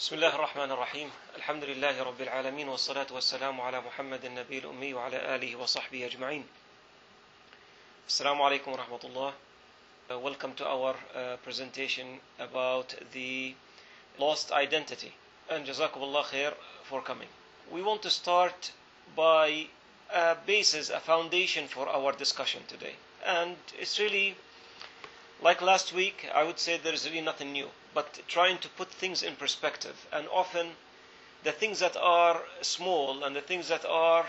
بسم الله الرحمن الرحيم الحمد لله رب العالمين والصلاة والسلام على محمد النبي الأمي وعلى آله وصحبه أجمعين. Assalamu alaikum wa rahmatullah. Welcome to our presentation about the lost identity, and jazakumullah khair for coming. We want to start by a basis, a foundation for our discussion today, and it's really like last week. I would say there is really nothing new, but trying to put things in perspective. And often the things that are small and the things that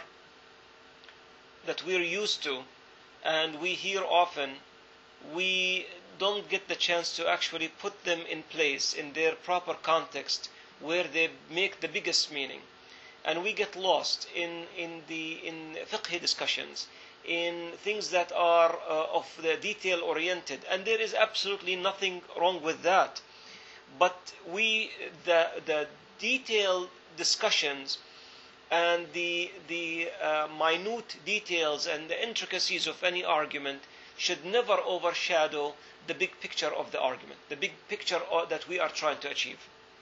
we're used to and we hear often, we don't get the chance to actually put them in place in their proper context where they make the biggest meaning. And we get lost in fiqh discussions, in things that are of the detail oriented, and there is absolutely nothing wrong with that. But the detailed discussions and the minute details and the intricacies of any argument should never overshadow the big picture of the argument, the big picture that we are trying to achieve.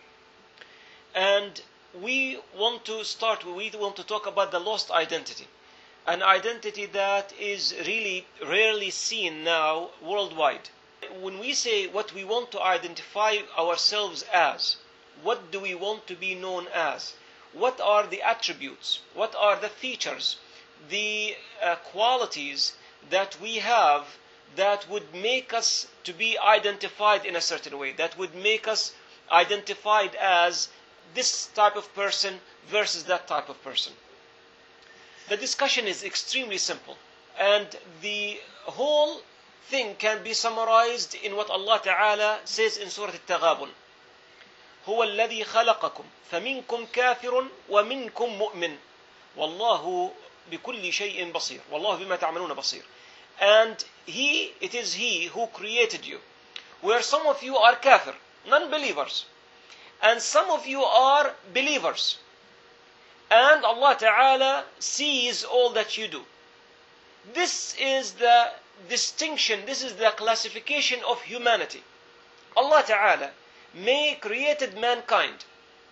And we want to talk about the lost identity, an identity that is really rarely seen now worldwide. When we say what we want to identify ourselves as, what do we want to be known as? What are the attributes? What are the features, the qualities that we have that would make us to be identified in a certain way, that would make us identified as this type of person versus that type of person? The discussion is extremely simple, and the whole thing can be summarized in what Allah Ta'ala says in Surah Al-Taghabun. هو الذي خلقكم فمنكم كافر ومنكم مؤمن والله بكل شيء بصير والله بما تعملون بصير. And it is He who created you, where some of you are kafir, non-believers, and some of you are believers. And Allah Ta'ala sees all that you do. This is the distinction, this is the classification of humanity. Allah Ta'ala created mankind,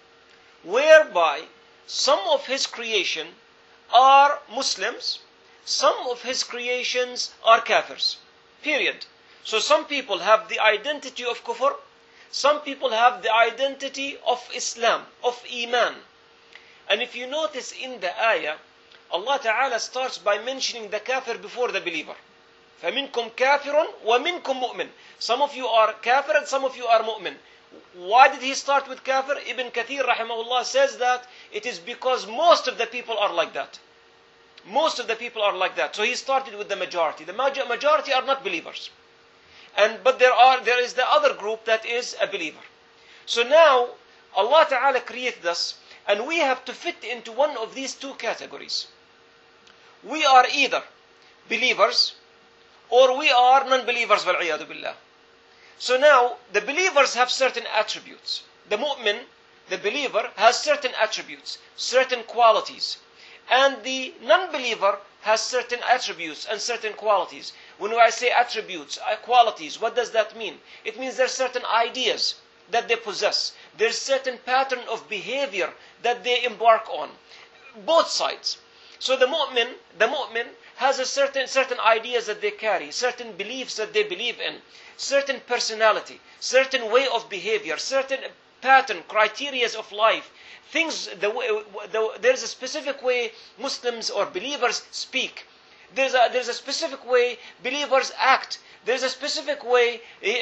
whereby some of His creation are Muslims, some of His creations are kafirs. Period. So some people have the identity of kufr, some people have the identity of Islam, of Iman. And if you notice in the ayah, Allah Ta'ala starts by mentioning the kafir before the believer. فَمِنْكُمْ كَافِرٌ وَمِنْكُمْ مُؤْمِنٌ. Some of you are kafir and some of you are mu'min. Why did He start with kafir? Ibn Kathir rahimahullah says that it is because most of the people are like that. Most of the people are like that. So He started with the majority. The majority are not believers. But there is the other group that is a believer. So now Allah Ta'ala created us, and we have to fit into one of these two categories. We are either believers or we are non-believers, وَالْعِيَاذُ بِاللَّهِ. So now the believers have certain attributes. The mu'min, the believer, has certain attributes, certain qualities. And the non-believer has certain attributes and certain qualities. When I say attributes, qualities, what does that mean? It means there are certain ideas that they possess. There's certain pattern of behavior that they embark on. Both sides. So the mu'min has a certain ideas that they carry, certain beliefs that they believe in, certain personality, certain way of behavior, certain pattern, criteria of life. There's a specific way Muslims or believers speak. There's a specific way believers act. There's a specific way,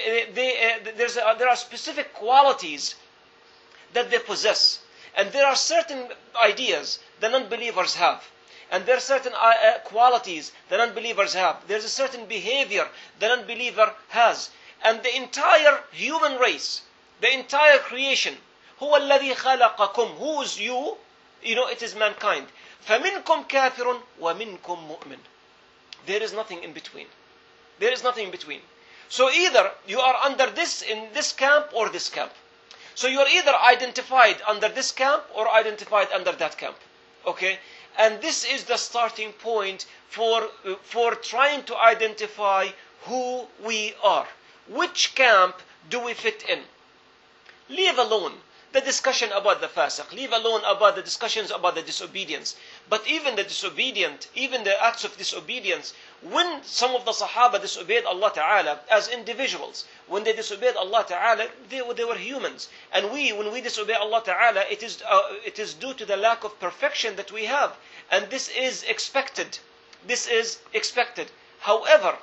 there are specific qualities that they possess. And there are certain ideas the non-believers have. And there are certain qualities the non-believers have. There's a certain behavior the non-believer has. And the entire human race, the entire creation, هو الذي خلقكم, who is you? It is mankind. فَمِنْكُمْ كَافِرٌ وَمِنْكُمْ مُؤْمِنٌ. There is nothing in between. There is nothing in between. So either you are under in this camp or this camp. So you are either identified under this camp or identified under that camp. Okay? And this is the starting point for trying to identify who we are. Which camp do we fit in? Leave alone the discussion about the fasiq, leave alone about the discussions about the disobedience. But even the disobedient, even the acts of disobedience, when some of the Sahaba disobeyed Allah Ta'ala as individuals, when they disobeyed Allah Ta'ala, they were humans. And when we disobey Allah Ta'ala, it is due to the lack of perfection that we have. And this is expected. This is expected. However,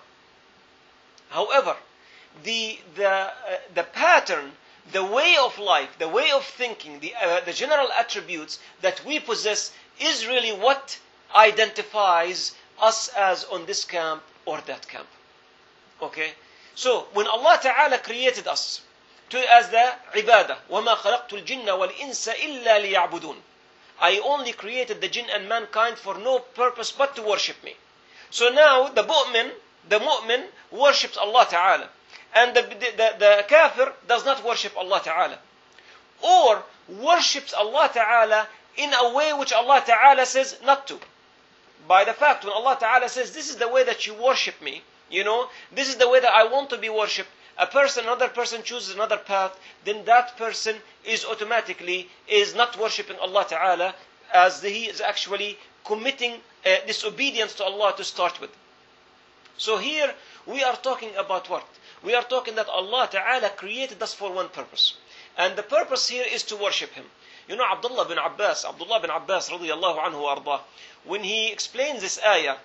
the pattern, the way of life, the way of thinking, the general attributes that we possess is really what identifies us as on this camp or that camp. Okay? So, when Allah Ta'ala created us as the ibadah, وَمَا خَلَقْتُ الْجِنَّ وَالْإِنسَ إِلَّا لِيَعْبُدُونَ, I only created the jinn and mankind for no purpose but to worship me. So now the mu'min worships Allah Ta'ala. And the kafir does not worship Allah Ta'ala. Or worships Allah Ta'ala in a way which Allah Ta'ala says not to. By the fact, when Allah Ta'ala says, this is the way that you worship me, this is the way that I want to be worshipped, another person chooses another path, then that person is automatically not worshipping Allah Ta'ala, as he is actually committing disobedience to Allah to start with. So here we are talking about what? We are talking that Allah Ta'ala created us for one purpose. And the purpose here is to worship Him. Abdullah bin Abbas radiyallahu anhu ardah, when he explains this ayah,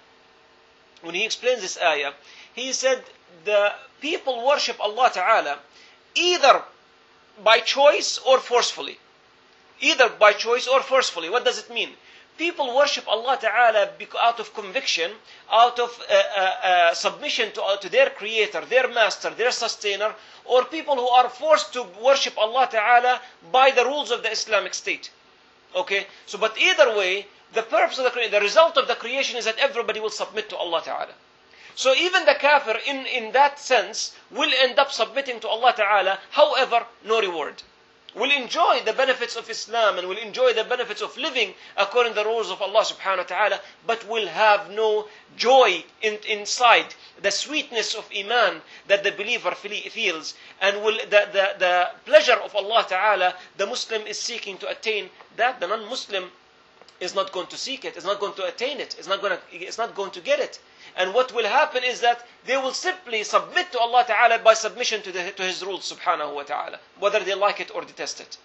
he said the people worship Allah Ta'ala either by choice or forcefully. Either by choice or forcefully. What does it mean? People worship Allah Ta'ala out of conviction, out of submission to their creator, their master, their sustainer, or people who are forced to worship Allah Ta'ala by the rules of the Islamic State. Okay? So, but either way, the purpose of the result of the creation is that everybody will submit to Allah Ta'ala. So even the kafir, in that sense, will end up submitting to Allah Ta'ala, however, no reward. Will enjoy the benefits of Islam and will enjoy the benefits of living according to the rules of Allah Subhanahu wa Ta'ala, but will have no joy inside, the sweetness of Iman that the believer feels, and will the pleasure of Allah Ta'ala the Muslim is seeking to attain, that the non-Muslim is not going to seek it, is not going to attain it, is not going to get it. And what will happen is that they will simply submit to Allah Ta'ala by submission to His rules Subhanahu wa Ta'ala, whether they like it or detest it.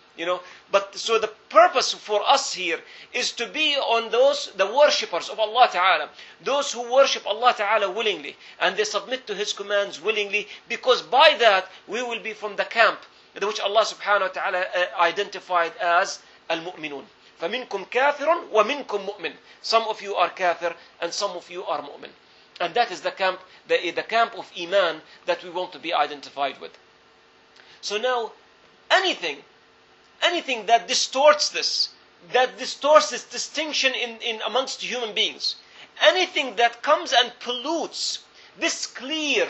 But so the purpose for us here is to be on the worshippers of Allah Ta'ala, those who worship Allah Ta'ala willingly, and they submit to His commands willingly, because by that we will be from the camp which Allah Subhanahu wa Ta'ala identified as al-mu'minun. فَمِنْكُمْ كَافِرٌ وَمِنْكُمْ مُؤْمِنٌ. Some of you are kafir and some of you are mu'min. And that is the camp of Iman that we want to be identified with. So now, anything that distorts this distinction in amongst human beings, anything that comes and pollutes this clear,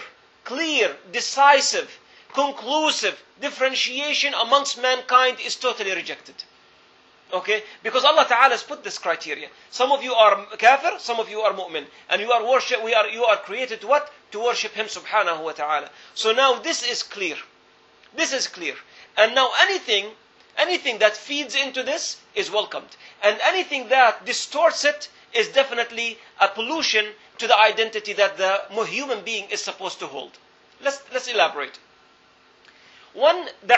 decisive, conclusive differentiation amongst mankind is totally rejected. Okay? Because Allah Ta'ala has put this criteria. Some of you are kafir, some of you are mu'min. And you are created to what? To worship Him Subhanahu wa Ta'ala. So now this is clear. This is clear. And now anything that feeds into this is welcomed. And anything that distorts it is definitely a pollution to the identity that the human being is supposed to hold. Let's elaborate. One, the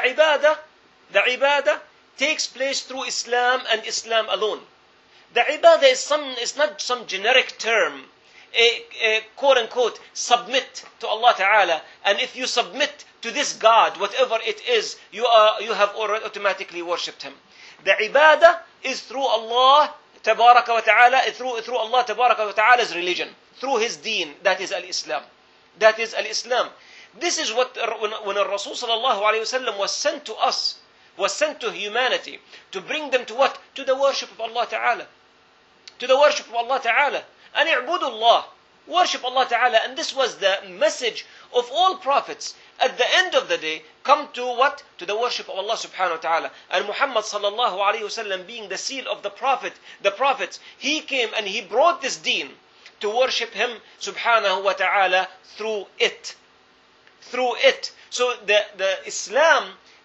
ibadah takes place through Islam and Islam alone. The ibadah is not some generic term, a quote unquote submit to Allah Ta'ala, and if you submit to this God, whatever it is, you have already automatically worshipped Him. The ibadah is through Allah Tabaraka wa Ta'ala, through Allah Tabaraka wa Ta'ala's religion, through His deen, that is al-Islam. That is al-Islam. This is what when Rasul Sallallahu Alaihi Wasallam was sent to us, was sent to humanity, to bring them to what? To the worship of Allah Ta'ala. To the worship of Allah Ta'ala. And i'budullah. Worship Allah Ta'ala. And this was the message of all prophets. At the end of the day, come to what? To the worship of Allah Subhanahu wa Ta'ala. And Muhammad Sallallahu Alaihi Wasallam being the seal of the prophets, he came and he brought this deen to worship Him Subhanahu wa Ta'ala through it. Through it. So the Islam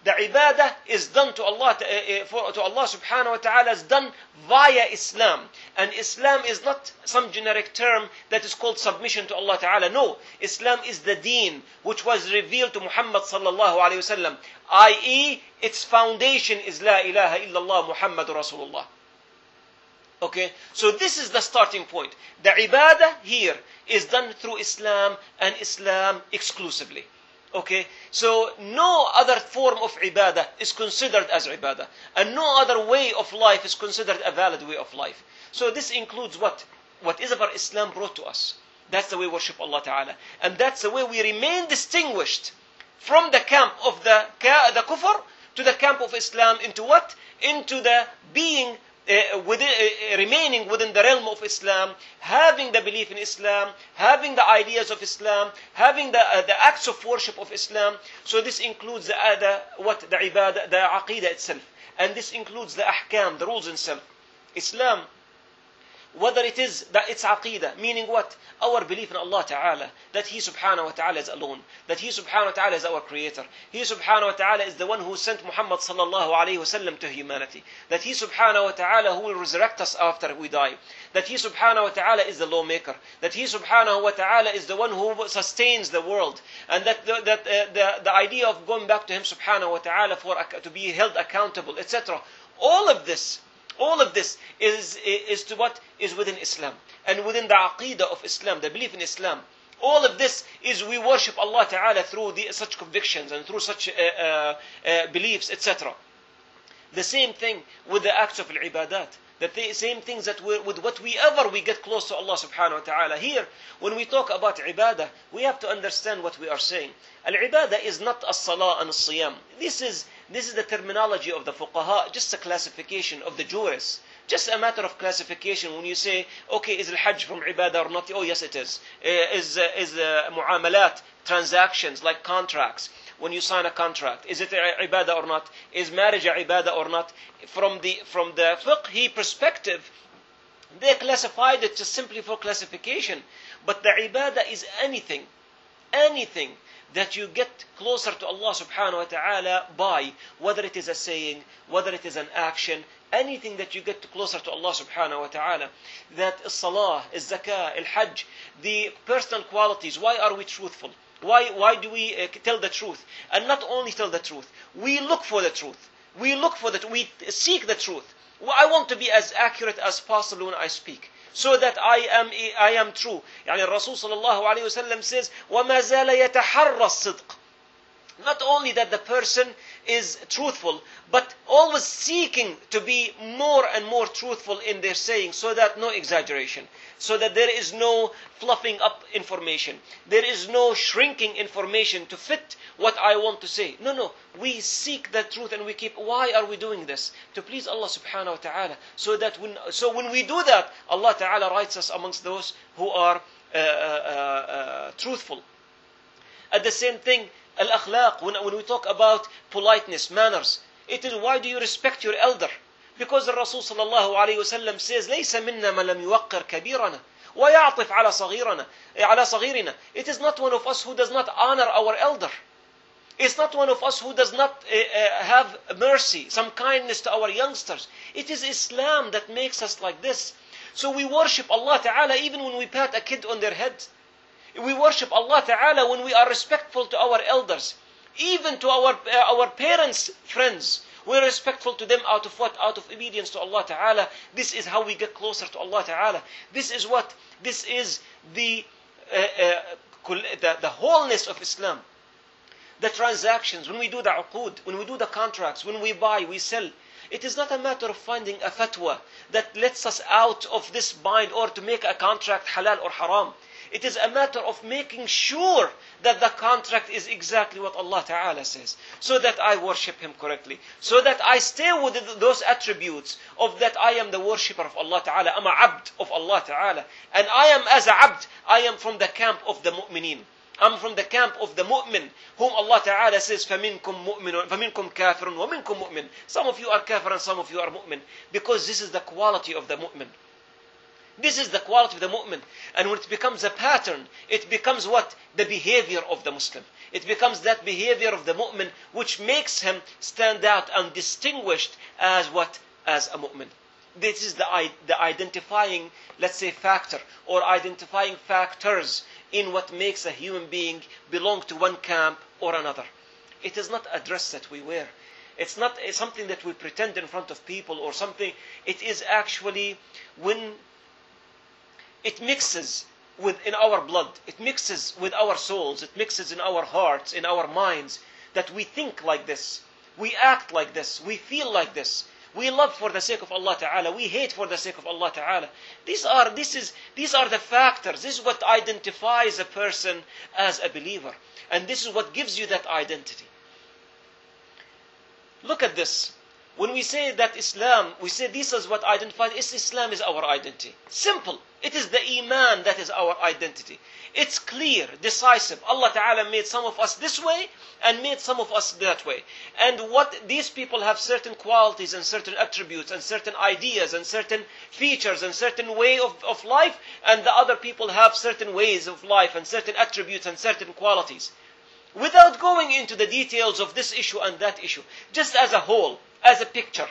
The ibadah is done to Allah, to Allah subhanahu wa ta'ala, is done via Islam. And Islam is not some generic term that is called submission to Allah ta'ala. No, Islam is the deen which was revealed to Muhammad sallallahu alayhi wasallam, i.e. its foundation is La ilaha illallah Muhammadur Rasulullah. Okay, so this is the starting point. The ibadah here is done through Islam and Islam exclusively. Okay, so no other form of ibadah is considered as ibadah, and no other way of life is considered a valid way of life. So this includes what? Whatever Islam brought to us. That's the way we worship Allah Ta'ala. And that's the way we remain distinguished from the camp of the kufr to the camp of Islam into what? Into the being remaining within the realm of Islam, having the belief in Islam, having the ideas of Islam, having the acts of worship of Islam. So this includes the ibadah, the aqidah itself, and this includes the ahkam, the rules itself. Islam, whether it is that it's aqidah, meaning what? Our belief in Allah Ta'ala, that He subhanahu wa ta'ala is alone, that He subhanahu wa ta'ala is our creator, He subhanahu wa ta'ala is the one who sent Muhammad sallallahu alayhi wa sallam to humanity, that He subhanahu wa ta'ala who will resurrect us after we die, that He subhanahu wa ta'ala is the lawmaker, that He subhanahu wa ta'ala is the one who sustains the world, and that the idea of going back to Him subhanahu wa ta'ala to be held accountable, etc. All of this is to what is within Islam and within the aqidah of Islam, the belief in Islam. All of this is we worship Allah Ta'ala through such convictions and through such beliefs, etc. The same thing with the acts of al-ibadat. The same things that with whatever we get close to Allah subhanahu wa ta'ala. Here, when we talk about ibadah, we have to understand what we are saying. Al-ibadah is not as-salah and as-siyam. This is the terminology of the fuqaha, just a classification of the jurists. Just a matter of classification. When you say, okay, is al-hajj from ibadah or not? Oh, yes, it is. Is mu'amalat, transactions like contracts. When you sign a contract, is it ibadah or not? Is marriage ibadah or not? From the fiqhi perspective, they classified it just simply for classification. But the ibadah is anything that you get closer to Allah subhanahu wa ta'ala by, whether it is a saying, whether it is an action, anything that you get closer to Allah subhanahu wa ta'ala. That salah, zakah, al-hajj, the personal qualities. Why are we truthful? Why do we tell the truth? And not only tell the truth, we look for the truth. We seek the truth. I want to be as accurate as possible when I speak, so that I am true. يعني Rasul sallallahu alayhi wa sallam says, وَمَا زَالَ يَتَحَرَّ الصِّدْقِ. Not only that the person is truthful, but always seeking to be more and more truthful in their saying, so that no exaggeration, so that there is no fluffing up information, there is no shrinking information to fit what I want to say. No, we seek the truth and we keep. Why are we doing this? To please Allah subhanahu wa ta'ala, so that when we do that, Allah ta'ala writes us amongst those who are truthful. At the same thing, al-akhlaq, when we talk about politeness, manners, it is, why do you respect your elder? Because the Rasul sallallahu alayhi wa sallam says, لَيْسَ مِنَّا مَن لَمْ يُوَقِّرْ كَبِيرَنَا وَيَعْطِفْ عَلَى صَغِيرِنَا. It is not one of us who does not honor our elder. It's not one of us who does not have mercy, some kindness to our youngsters. It is Islam that makes us like this. So we worship Allah Ta'ala even when we pat a kid on their head. We worship Allah Ta'ala when we are respectful to our elders. Even to our parents' friends. We're respectful to them out of what? Out of obedience to Allah Ta'ala. This is how we get closer to Allah Ta'ala. This is what? This is the wholeness of Islam. The transactions, when we do the uqud, when we do the contracts, when we buy, we sell. It is not a matter of finding a fatwa that lets us out of this bind or to make a contract halal or haram. It is a matter of making sure that the contract is exactly what Allah Ta'ala says, so that I worship Him correctly, so that I stay with those attributes of that I am the worshipper of Allah Ta'ala, I'm a abd of Allah Ta'ala, and I am as a abd, I am from the camp of the mu'mineen. I'm from the camp of the mu'min, whom Allah Ta'ala says, فَمِنْكُمْ كَافِرٌ وَمِنْكُمْ مُؤْمِنٌ. Some of you are kafir and some of you are mu'min, because this is the quality of the mu'min. This is the quality of the mu'min. And when it becomes a pattern, it becomes what? The behavior of the Muslim. It becomes that behavior of the mu'min which makes him stand out and distinguished as what? As a mu'min. This is the identifying, let's say, factor or identifying factors in what makes a human being belong to one camp or another. It is not a dress that we wear. It's not something that we pretend in front of people or something. It is actually when it mixes in our blood, it mixes with our souls, it mixes in our hearts, in our minds, that we think like this, we act like this, we feel like this. We love for the sake of Allah Ta'ala. We hate for the sake of Allah Ta'ala. These are the factors. This is what identifies a person as a believer. And this is what gives you that identity. Look at this. When we say that Islam, we say this is what identifies, Islam is our identity. Simple. It is the Iman that is our identity. It's clear, decisive. Allah Ta'ala made some of us this way and made some of us that way. And what these people have certain qualities and certain attributes and certain ideas and certain features and certain way of life, and the other people have certain ways of life and certain attributes and certain qualities. Without going into the details of this issue and that issue, just as a whole, as a picture.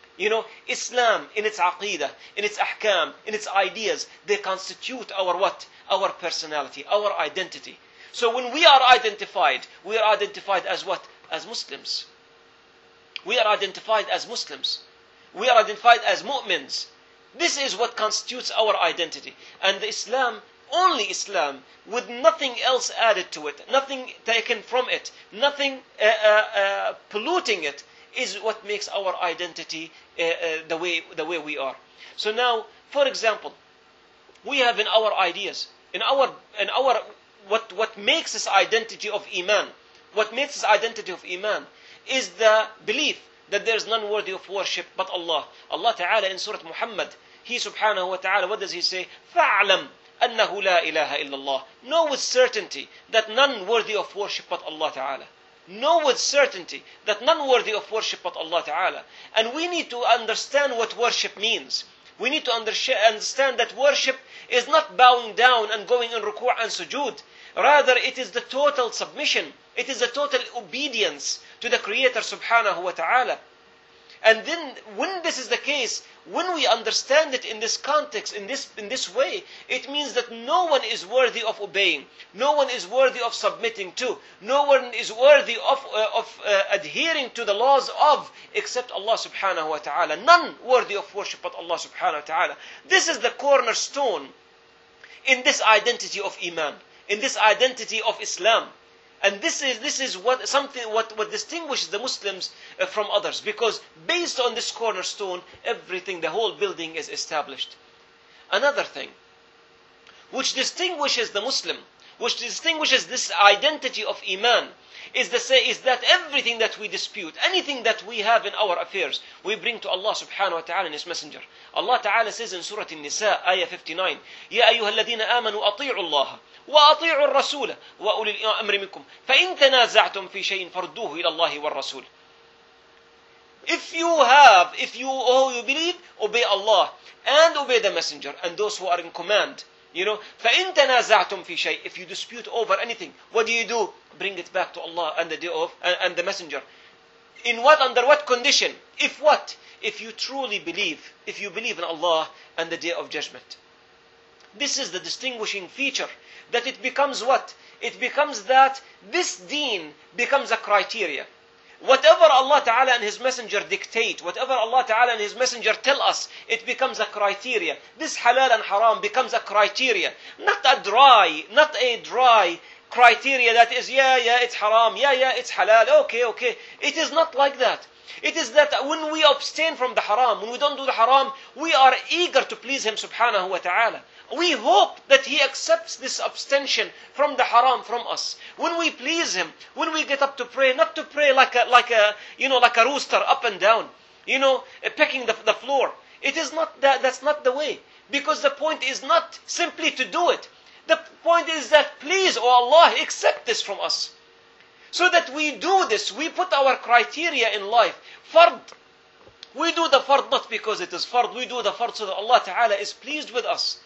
Islam in its aqidah, in its ahkam, in its ideas, they constitute our what? Our personality, our identity. So when we are identified as what? As Muslims. We are identified as Muslims. We are identified as mu'mins. This is what constitutes our identity. And Islam, only Islam, with nothing else added to it, nothing taken from it, nothing polluting it, is what makes our identity the way we are. So now, for example, we have in our ideas, in our what makes this identity of Iman, what makes this identity of Iman is the belief that there is none worthy of worship but Allah. Allah Ta'ala in Surah Muhammad, He subhanahu wa ta'ala, what does He say? فَاعْلَمْ أَنَّهُ لَا إِلَهَ إِلَّا اللَّهِ. Know with certainty that none worthy of worship but Allah Ta'ala. Know with certainty that none worthy of worship but Allah Ta'ala. And we need to understand what worship means. We need to understand that worship is not bowing down and going in ruku' and sujood. Rather, it is the total submission. It is the total obedience to the Creator subhanahu wa ta'ala. And then, when this is the case, when we understand it in this context, in this way, it means that no one is worthy of obeying. No one is worthy of submitting to. No one is worthy of adhering to the laws of, except Allah subhanahu wa ta'ala. None worthy of worship but Allah subhanahu wa ta'ala. This is the cornerstone in this identity of Iman, in this identity of Islam. And this is what distinguishes the Muslims from others, because based on this cornerstone, everything, the whole building is established. Another thing which distinguishes the Muslim, which distinguishes this identity of Iman, is that everything that we dispute, anything that we have in our affairs, we bring to Allah subhanahu wa ta'ala and His Messenger. Allah Ta'ala says in Surah An-Nisa, ayah 59, يَا أَيُّهَا الَّذِينَ آمَنُوا أَطِيعُوا اللَّهَ وَأَطِيعُوا الرَّسُولَ وَأُولِي الْأَمْرِ مِنكُمْ فَإِن تَنَازَعْتُمْ فِي شَيْءٍ فَرُدُّوهُ إِلَى اللَّهِ وَالرَّسُولِ. If you believe, obey Allah and obey the Messenger and those who are in command. فَإِن تَنَازَعْتُمْ فِي شَيْءٍ. If you dispute over anything, what do? Bring it back to Allah and the Messenger. Under what condition? If what? If you truly believe, if you believe in Allah and the Day of Judgment. This is the distinguishing feature, that it becomes what? It becomes that this deen becomes a criteria. Whatever Allah Ta'ala and His Messenger dictate, whatever Allah Ta'ala and His Messenger tell us, it becomes a criteria. This halal and haram becomes a criteria. Not a dry criteria that is, it's haram, it's halal, okay. It is not like that. It is that when we abstain from the haram, when we don't do the haram, we are eager to please Him subhanahu wa ta'ala. We hope that He accepts this abstention from the haram from us. When we please Him, when we get up to pray, not to pray like a rooster up and down, pecking the floor. It is not that. That's not the way. Because the point is not simply to do it. The point is that, please, oh Allah, accept this from us. So that we do this, we put our criteria in life. Fard. We do the fard not because it is fard. We do the fard so that Allah Ta'ala is pleased with us.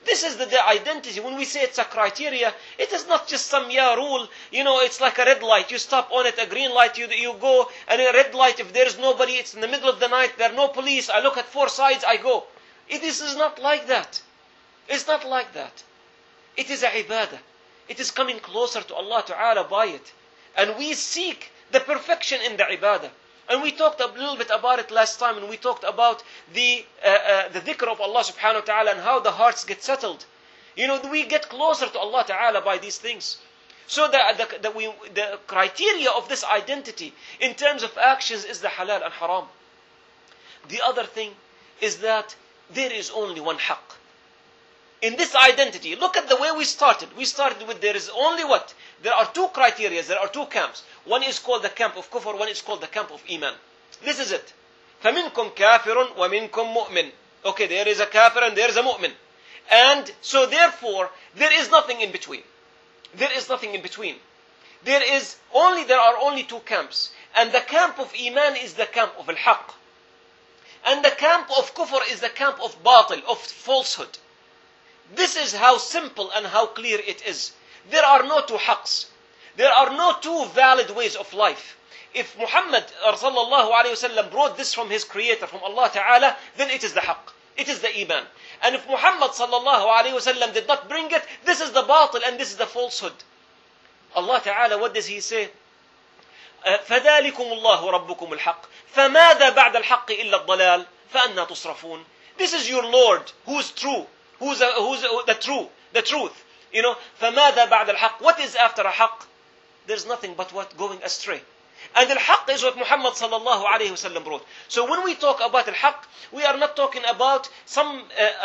This is the identity. When we say it's a criteria, it is not just some rule. It's like a red light. You stop on it, a green light, you go, and a red light, if there is nobody, it's in the middle of the night, there are no police, I look at four sides, I go. This is not like that. It's not like that. It is a ibadah. It is coming closer to Allah Ta'ala by it. And we seek the perfection in the ibadah. And we talked a little bit about it last time, and we talked about the dhikr of Allah Subhanahu wa Ta'ala and how the hearts get settled. We get closer to Allah Ta'ala by these things. So the criteria of this identity in terms of actions is the halal and haram. The other thing is that there is only one haqq. In this identity, look at the way we started. We started with there is only what? There are two criteria, there are two camps. One is called the camp of kufr, one is called the camp of iman. This is it. فَمِنْكُمْ كَافِرٌ وَمِنْكُمْ مُؤْمِنٌ. Okay, there is a kafir and there is a mu'min. And so therefore, there is nothing in between. There is nothing in between. There are only two camps. And the camp of iman is the camp of al-haqq. And the camp of kufr is the camp of batil, of falsehood. This is how simple and how clear it is. There are no two haqqs. There are no two valid ways of life. If Muhammad sallallahu alayhi wasallam brought this from his creator, from Allah Ta'ala, then it is the haqq. It is the iman. And if Muhammad sallallahu alayhi wasallam did not bring it, this is the batil and this is the falsehood. Allah Ta'ala, what does He say? فَذَلِكُمُ اللَّهُ رَبُّكُمُ الْحَقِّ فَمَاذَا بَعْدَ الْحَقِّ إِلَّا الضَّلَالِ فَأَنَّا تُصْرَفُونَ. This is your Lord who is true. Who's the truth. فَمَاذَا بَعْدَ الْحَقِّ. What is after a haqq? There's nothing but what? Going astray. And al-haqq is what Muhammad sallallahu alayhi wasallam brought. So when we talk about al-haqq, we are not talking about some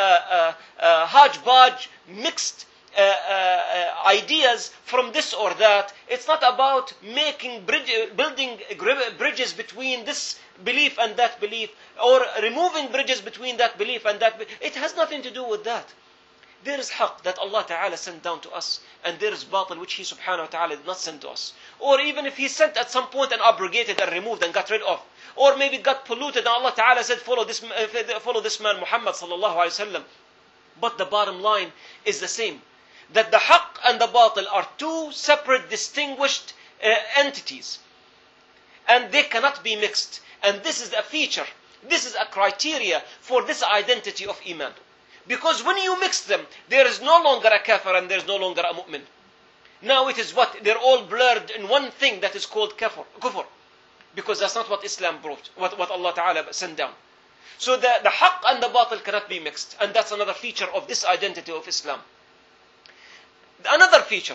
hodgepodge, mixed ideas from this or that. It's not about building bridges between this belief and that belief, or removing bridges between that belief and that belief. It has nothing to do with that. There is haqq that Allah Ta'ala sent down to us, and there is batil which He Subhanahu wa Ta'ala did not send to us. Or even if He sent at some point and abrogated and removed and got rid of, or maybe it got polluted and Allah Ta'ala said follow this man Muhammad sallallahu alayhi wasallam. But the bottom line is the same, that the haqq and the batil are two separate, distinguished entities, and they cannot be mixed. And this is a feature, this is a criteria for this identity of iman. Because when you mix them, there is no longer a kafir and there is no longer a mu'min. Now it is what? They're all blurred in one thing that is called kufr. Because that's not what Islam brought, what Allah Ta'ala sent down. So the haqq and the batil cannot be mixed. And that's another feature of this identity of Islam. Another feature.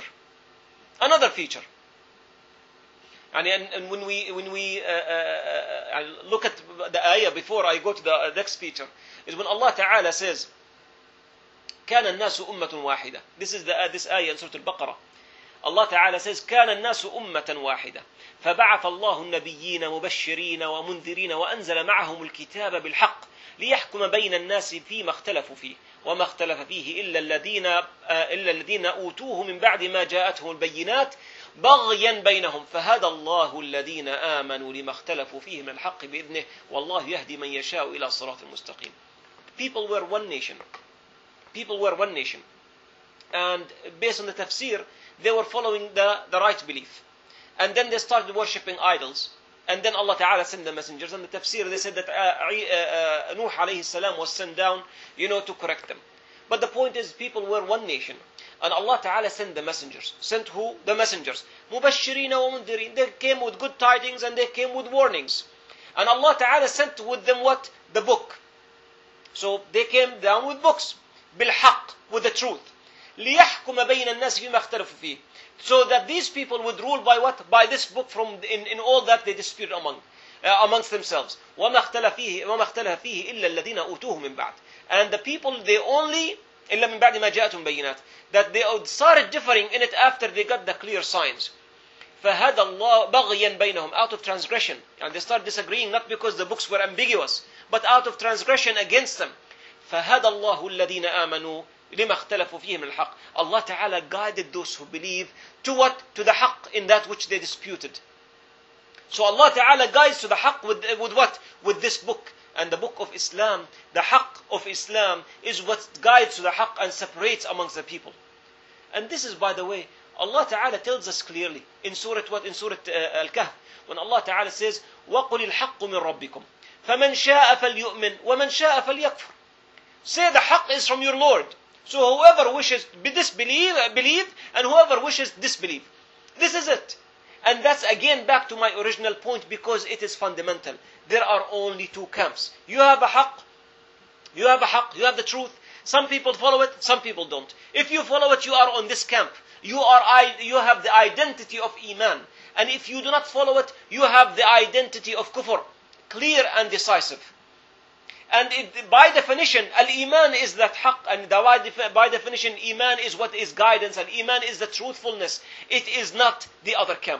And when we look at the ayah before I go to the next feature, is when Allah Ta'ala says, كان الناس أمة واحدة. This is this ayah in Surah Al-Baqarah. Allah Ta'ala says, كان الناس أمة واحدة فبعث الله النبيين مبشرين ومنذرين وأنزل معهم الكتاب بالحق ليحكم بين الناس فيما اختلفوا فيه وما اختلف فيه إلا الذين أوتوه من بعد ما جاءتهم البينات بغيا بينهم فهدى الله الذين آمنوا لما اختلفوا فيه من الحق بإذنه والله يهدي من يشاء إلى الصراط المستقيم. People were one nation. And based on the tafsir, they were following the right belief. And then they started worshipping idols. And then Allah Ta'ala sent the messengers. And the tafsir, they said that Nuh alayhi salam was sent down, to correct them. But the point is, people were one nation. And Allah Ta'ala sent the messengers. Sent who? The messengers. Mubashirina wa mundirin. They came with good tidings and they came with warnings. And Allah Ta'ala sent with them what? The book. So they came down with books. بالحق, with the truth. ليحكم بين الناس فيما اختلفوا فيه. So that these people would rule by what? By this book in all that they dispute amongst themselves. وما اختلف فيه إلا الذين أوتوه من بعد. And the people, they only إلا من بعد ما جاءتهم بينات, that they started differing in it after they got the clear signs. فهدى الله بغيا بينهم, out of transgression. And they started disagreeing not because the books were ambiguous, but out of transgression against them. فهدى الله الذين آمنوا لما اختلفوا فيه من الحق. Allah Ta'ala guided those who believe to what? To the haqq in that which they disputed. So Allah Ta'ala guides to the haqq with what? With this book. and the book of Islam, the haqq of Islam is what guides to the haqq and separates amongst the people. And this is, by the way, Allah Ta'ala tells us clearly in Surah Al-Kahf, when Allah Ta'ala says, وَقُلِ الْحَقُّ مِنْ رَبِّكُمْ فَمَنْ شَاءَ فَلْيُؤْمِنْ وَمَنْ شَاءَ فَلْيَكْفُرْ. Say the haqq is from your Lord. So whoever wishes believe, and whoever wishes disbelieve. This is it. And that's again back to my original point, because it is fundamental. There are only two camps. You have a haqq, you have the truth. Some people follow it, some people don't. If you follow it, you are on this camp. You have the identity of Iman. And if you do not follow it, you have the identity of kufr. Clear and decisive. And by definition, al-Iman is that haqq, and by definition, Iman is what is guidance, and Iman is the truthfulness. It is not the other camp.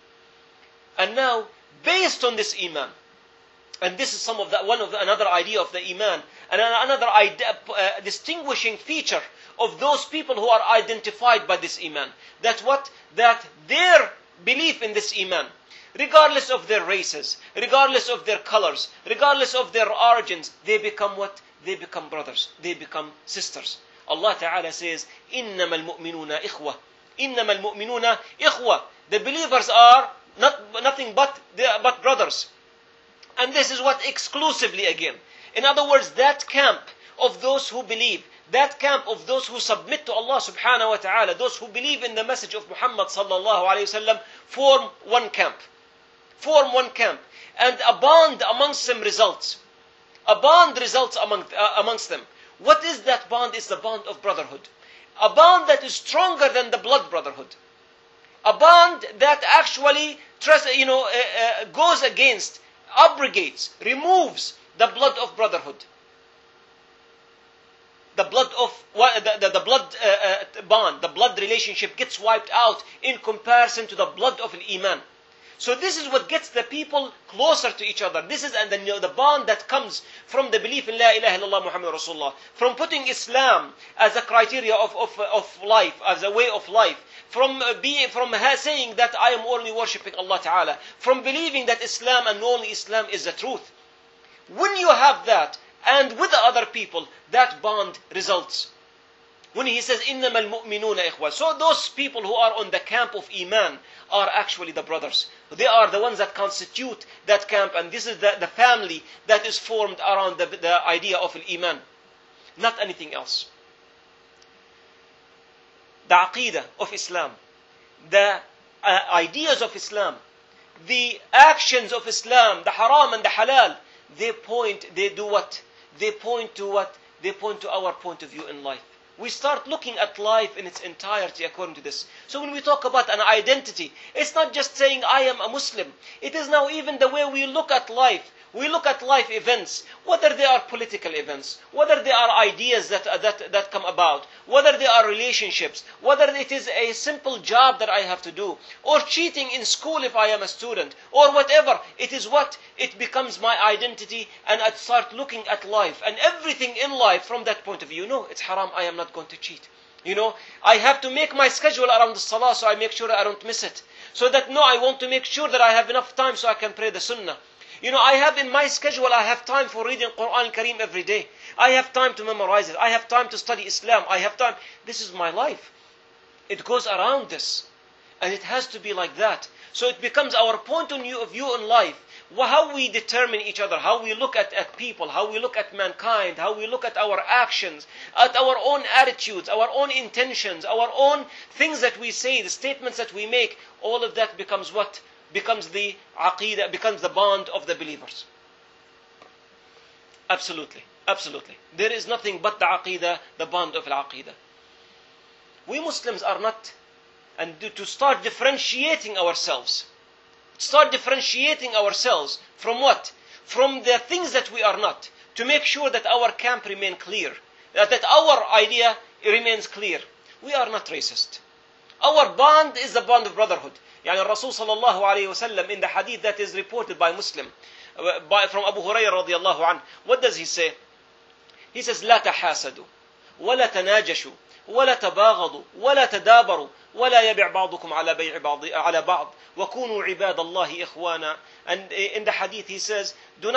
And now, based on this Iman, and this is another idea of the Iman, and another distinguishing feature of those people who are identified by this Iman, that their belief in this Iman, regardless of their races, regardless of their colors, regardless of their origins, they become what? They become brothers, they become sisters. Allah Ta'ala says, إِنَّمَا الْمُؤْمِنُونَ إِخْوَةً إِنَّمَا الْمُؤْمِنُونَ إِخْوَةً. The believers are nothing but brothers. And this is what exclusively again. In other words, that camp of those who believe, that camp of those who submit to Allah subhanahu wa ta'ala, those who believe in the message of Muhammad sallallahu alayhi wasallam, form one camp. Form one camp. And a bond amongst them results. A bond results amongst them. What is that bond? It's the bond of brotherhood. A bond that is stronger than the blood brotherhood. A bond that actually goes against, abrogates, removes the blood of brotherhood. The blood of the blood bond, the blood relationship gets wiped out in comparison to the blood of Iman. So this is what gets the people closer to each other. This is the bond that comes from the belief in La ilaha illallah Muhammad Rasulullah, from putting Islam as a criteria of life, as a way of life, from saying that I am only worshipping Allah Ta'ala, from believing that Islam and only Islam is the truth. When you have that, and with the other people, that bond results. When he says, إِنَّمَا الْمُؤْمِنُونَ إِخْوَةً. So those people who are on the camp of Iman are actually the brothers. They are the ones that constitute that camp, and this is the family that is formed around the idea of Iman. Not anything else. The Aqidah of Islam, the ideas of Islam, the actions of Islam, the haram and the halal, they do what? They point to what? They point to our point of view in life. We start looking at life in its entirety according to this. So when we talk about an identity, it's not just saying I am a Muslim. It is now even the way we look at life. We look at life events, whether they are political events, whether they are ideas that come about, whether they are relationships, whether it is a simple job that I have to do, or cheating in school if I am a student, or whatever. It is what? It becomes my identity, and I start looking at life and everything in life from that point of view. No, it's haram, I am not going to cheat. I have to make my schedule around the salah, so I make sure I don't miss it. So that, no, I want to make sure that I have enough time so I can pray the sunnah. I have in my schedule, I have time for reading Quran Kareem every day. I have time to memorize it. I have time to study Islam. I have time. This is my life. It goes around this. And it has to be like that. So it becomes our point of view in life. How we determine each other, how we look at people, how we look at mankind, how we look at our actions, at our own attitudes, our own intentions, our own things that we say, the statements that we make. All of that becomes what? Becomes the aqidah, becomes the bond of the believers. Absolutely. Absolutely. There is nothing but the aqidah, the bond of al-aqidah. We Muslims are not, and to start differentiating ourselves. Start differentiating ourselves from what? From the things that we are not. To make sure that our camp remain clear. That our idea remains clear. We are not racist. Our bond is the bond of brotherhood. Rasul sallallahu alayhi wa sallam, in the hadith that is reported by Muslim, from Abu Hurairah radiallahu anhu, what does he say? He says, لا تحاسدوا ولا تناجشوا ولا تباغضوا ولا تدابروا ولا يبع بعضكم على بعض وكونوا عباد الله إخوانا. And in the hadith he says, do not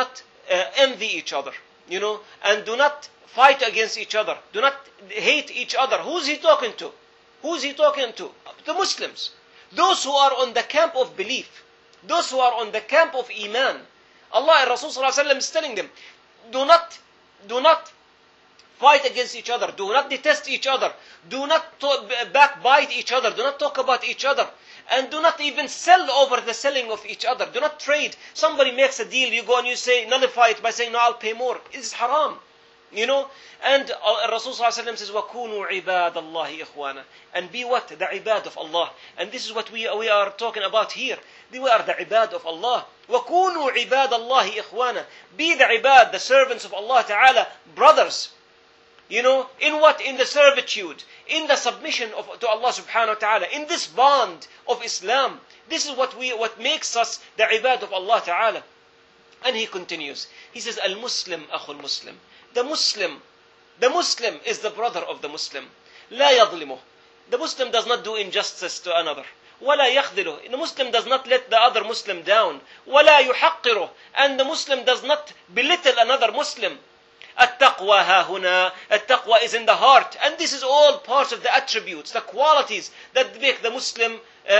envy each other, and do not fight against each other. Do not hate each other. Who's he talking to? Who's he talking to? The Muslims. Those who are on the camp of belief. Those who are on the camp of Iman. Allah and Rasul sallallahu alaihi wasallam is telling them, do not fight against each other. Do not detest each other. Do not backbite each other. Do not talk about each other. And do not even sell over the selling of each other. Do not trade. Somebody makes a deal, you go and you say, nullify it by saying, no, I'll pay more. It's haram. And Rasul sallallahu alaihi wasallam says, وَكُونُوا عِبَادَ اللَّهِ إِخْوَانًا. And be what? The ibad of Allah. And this is what we are talking about here. We are the ibad of Allah. وَكُونُوا عِبَادَ اللَّهِ إِخْوَانًا. Be the ibad, the servants of Allah Ta'ala, brothers. In what? In the servitude, in the submission to Allah subhanahu wa ta'ala, in this bond of Islam. This is what makes us the ibad of Allah Ta'ala. And he continues. He says, Al-Muslim akhul Muslim. The Muslim is the brother of the Muslim. لا يظلمه. The Muslim does not do injustice to another. ولا يخذله. The Muslim does not let the other Muslim down. ولا يحقره. And the Muslim does not belittle another Muslim. التقوى ها هنا. التقوى is in the heart. And this is all part of the attributes, the qualities that make the Muslim,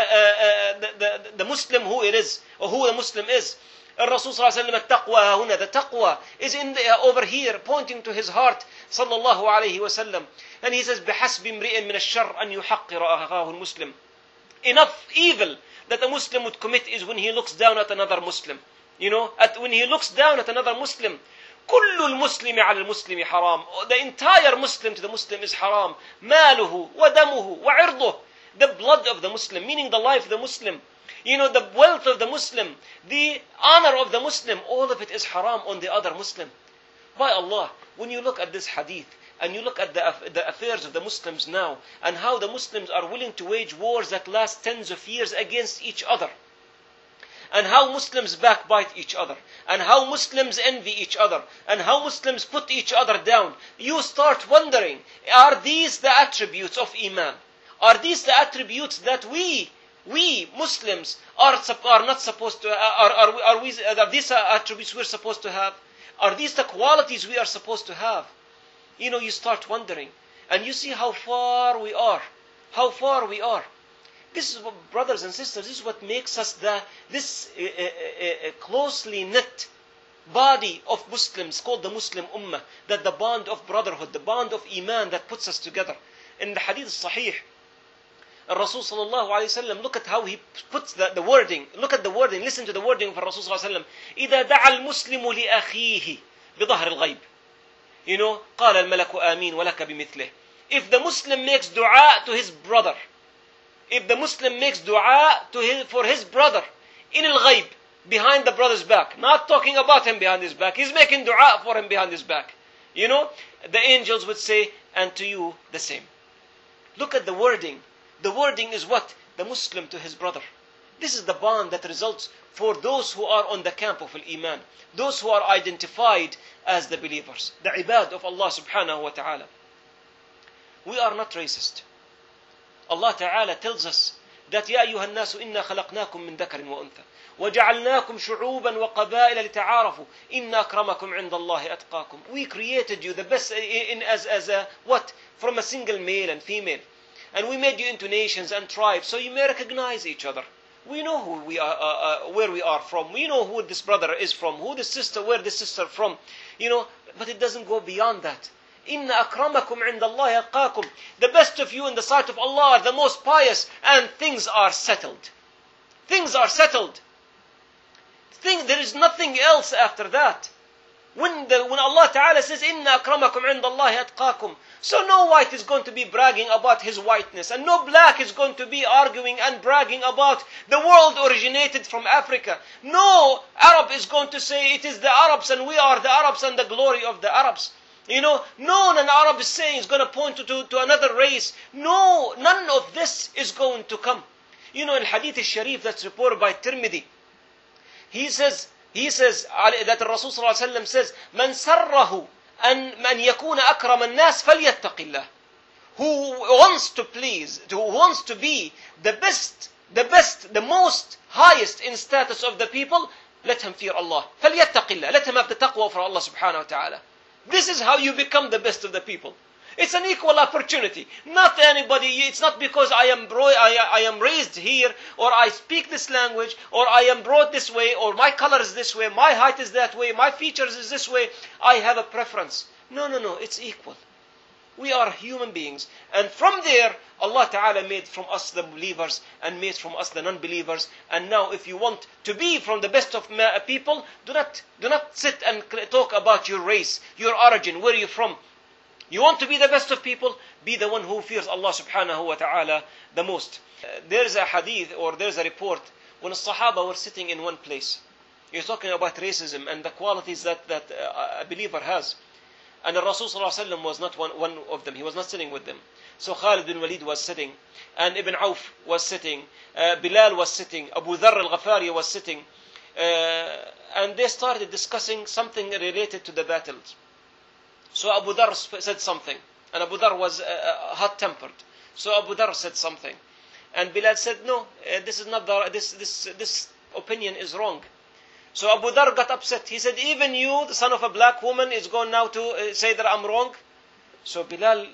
the Muslim who it is, or who the Muslim is. Rasul sallallahu alaihi wasallam, التقوى ها هنا. The taqwa is over here, pointing to his heart, sallallahu alaihi wasallam. And he says, بحسب امرئ من الشر أن يحقر أخاه المسلم. Enough evil that a Muslim would commit is when he looks down at another Muslim. When he looks down at another Muslim. كل المسلم على المسلم حرام. The entire Muslim to the Muslim is haram. ماله ودمه وعرضه. The blood of the Muslim, meaning the life of the Muslim. The wealth of the Muslim, the honor of the Muslim, all of it is haram on the other Muslim. By Allah, when you look at this hadith, and you look at the affairs of the Muslims now, and how the Muslims are willing to wage wars that last tens of years against each other, and how Muslims backbite each other, and how Muslims envy each other, and how Muslims put each other down, you start wondering, are these the attributes of Iman? Are these the attributes that we Muslims are not supposed to, are these attributes we're supposed to have? Are these the qualities we are supposed to have? You start wondering, and you see how far we are. How far we are. This is what, brothers and sisters, this is what makes us this closely knit body of Muslims called the Muslim Ummah. That the bond of brotherhood, the bond of Iman that puts us together. In the Hadith Sahih, Rasul sallallahu alayhi wa sallam, look at how he puts the wording. Look at the wording. Listen to the wording of Rasul sallallahu alayhi wa sallam. إِذَا دَعَى الْمُسْلِمُ لِأَخِيهِ بِظَهْرِ الْغَيْبِ. قال الملك آمين ولك بمثله. If the Muslim makes dua to his brother, if the Muslim makes dua for his brother in al-ghayb, behind the brother's back, not talking about him behind his back, he's making dua for him behind his back, the angels would say, and to you the same. Look at the wording. The wording is what? The Muslim to his brother. This is the bond that results for those who are on the camp of al-Iman, those who are identified as the believers, the ibad of Allah subhanahu wa ta'ala. We are not racist. Allah Ta'ala tells us that يا أيها الناس إنا خلقناكم من ذكر وأنثى وجعلناكم شعوبا وقبائل لتعارفوا إن أكرمكم عند الله أتقاكم. We created you the best as a what? From a single male and female. And we made you into nations and tribes so you may recognize each other. We know who we are, where we are from. We know who this brother is from, who this sister, where this sister from. But it doesn't go beyond that. إِنَّ أَكْرَمَكُمْ عِنْدَ اللَّهِ أَتْقَاكُمْ. The best of you in the sight of Allah are the most pious, and things are settled. Things are settled. There is nothing else after that. When Allah Ta'ala says, إِنَّ أَكْرَمَكُمْ عِنْدَ اللَّهِ أَتْقَاكُمْ. So no white is going to be bragging about his whiteness, and no black is going to be arguing and bragging about the world originated from Africa. No Arab is going to say it is the Arabs and we are the Arabs and the glory of the Arabs. No non-Arab is saying is going to point to another race. No, none of this is going to come. In Hadith al-Sharif that's reported by Tirmidhi, he says that Rasul sallallahu alaihi wasallam says, "Man sarrahu an yakuna akram an-nas falyattaqi Allah." Who wants to please, who wants to be the best, the most highest in status of the people, Let him fear Allah. فَلْيَتَّقِ اللَّهِ. Let him have the taqwa for Allah subhanahu wa ta'ala. This is how you become the best of the people. It's an equal opportunity. Not anybody, it's not because I am raised here, or I speak this language, or I am brought this way, or my color is this way, my height is that way, my features is this way, I have a preference. No, it's equal. We are human beings. And from there, Allah Ta'ala made from us the believers and made from us the non-believers. And now if you want to be from the best of people, do not sit and talk about your race, your origin, where you're from. You want to be the best of people? Be the one who fears Allah Subhanahu wa Ta'ala the most. There's a hadith, or there's a report, when the Sahaba were sitting in one place. You're talking about racism and the qualities that a believer has. And the Rasul Sallallahu Alaihi Wasallam was not one of them. He was not sitting with them. So Khalid bin Walid was sitting, and Ibn Auf was sitting, Bilal was sitting, Abu Dharr al-Ghafari was sitting, and they started discussing something related to the battles. So Abu Dharr said something, and Abu Dharr was hot-tempered. So Abu Dharr said something, and Bilal said, "No, this is not this opinion is wrong." So Abu Dharr got upset. He said, "Even you, the son of a black woman, is going now to say that I'm wrong?" So Bilal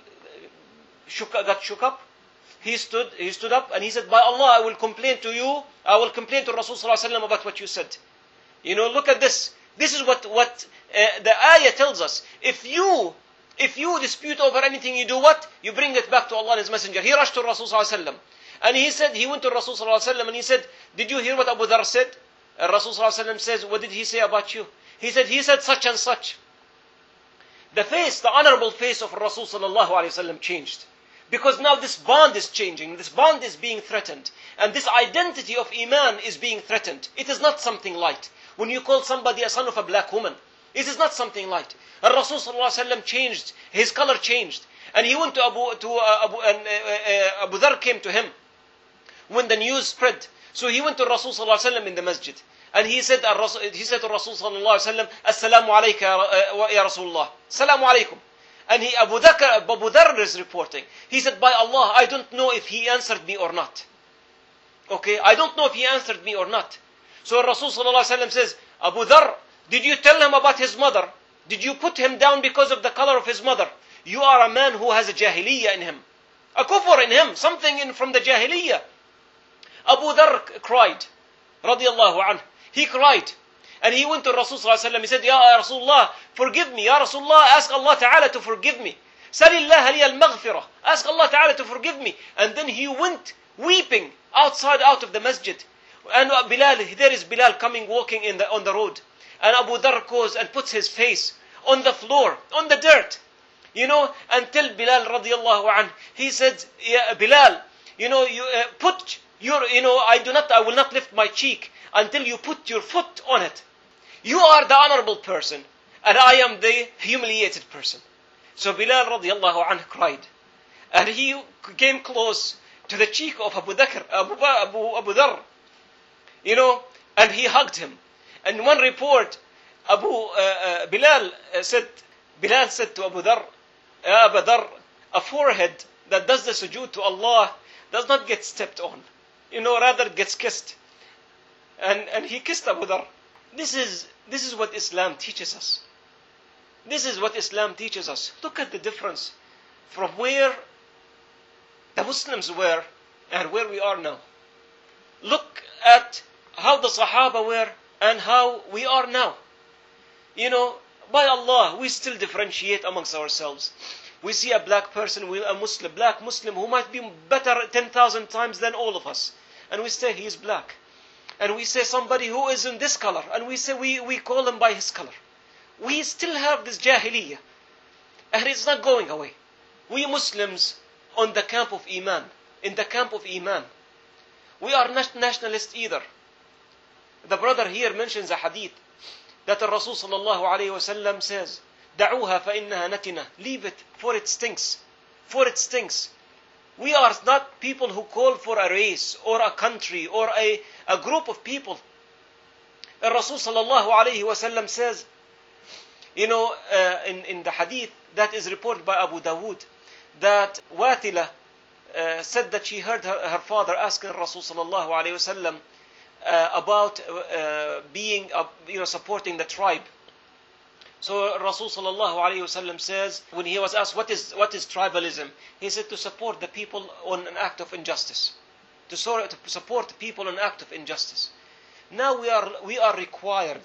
got shook up. He stood up and he said, "By Allah, I will complain to you. I will complain to Rasul Sallallahu Alaihi Wasallam about what you said." Look at this. This is what the ayah tells us. If you dispute over anything, you do what? You bring it back to Allah and His Messenger. He rushed to Rasul Sallallahu Alaihi Wasallam, and he went to Rasul Sallallahu Alaihi Wasallam and he said, "Did you hear what Abu Dharr said?" And Rasul Sallallahu Alaihi Wasallam says, "What did he say about you?" He said such and such. The honorable face of Rasul Sallallahu Alaihi Wasallam changed. Because now this bond is changing. This bond is being threatened. And this identity of Iman is being threatened. It is not something light. When you call somebody a son of a black woman, it is not something light. And Rasul Sallallahu Alaihi Wasallam changed. His color changed. And he went to Abu Dharr came to him when the news spread. So he went to Rasul Sallallahu Alaihi Wasallam in the masjid. And he said to Rasul Sallallahu Alaihi Wasallam, "Assalamu alayka ya Rasulullah." Assalamu alaykum. And Abu Dharr is reporting. He said, "By Allah, I don't know if he answered me or not." Okay, I don't know if he answered me or not. So Rasul Sallallahu Alaihi Wasallam says, "Abu Dharr, did you tell him about his mother? Did you put him down because of the color of his mother? You are a man who has a jahiliyyah in him. A kufr in him, something from the jahiliyyah." Abu Dharr cried, radiyallahu anhu. He cried. And he went to Rasul Sallallahu Alaihi Wasallam. He said, "Ya Rasulullah, forgive me. Ya Rasulullah, ask Allah Ta'ala to forgive me. Salillah li al-maghfirah. Ask Allah Ta'ala to forgive me." And then he went weeping out of the masjid. And there is Bilal walking on the road. And Abu Dharr goes and puts his face on the floor, on the dirt. Until Bilal radiyallahu anhu, he said, "Ya Bilal, I will not lift my cheek until you put your foot on it. You are the honorable person, and I am the humiliated person." So Bilal radiallahu anhu cried, and he came close to the cheek of Abu Dharr, and he hugged him. And one report, Bilal said to Abu Dharr, "Ya Abu Dharr, a forehead that does the sujood to Allah does not get stepped on, rather gets kissed." And he kissed Abu Dharr. This is what Islam teaches us. This is what Islam teaches us. Look at the difference from where the Muslims were and where we are now. Look at how the Sahaba were and how we are now. By Allah, we still differentiate amongst ourselves. We see a black person, a black Muslim who might be better 10,000 times than all of us. And we say he is black. And we say somebody who is in this color, and we call him by his color. We still have this jahiliyyah, and it's not going away. We Muslims in the camp of Iman, we are not nationalists either. The brother here mentions a hadith that the Rasul sallallahu alayhi wasallam says, "Da'uha fa innaha natina." Leave it, for it stinks. We are not people who call for a race or a country or a group of people. The Rasul sallallahu alayhi wasallam says, in the hadith that is reported by Abu Dawood, that Watila said that she heard her father asking Rasul sallallahu alayhi wasallam, about being, supporting the tribe. So Rasul sallallahu alayhi wasallam says, when he was asked what is tribalism, he said to support the people on an act of injustice. To support people on an act of injustice. Now we are required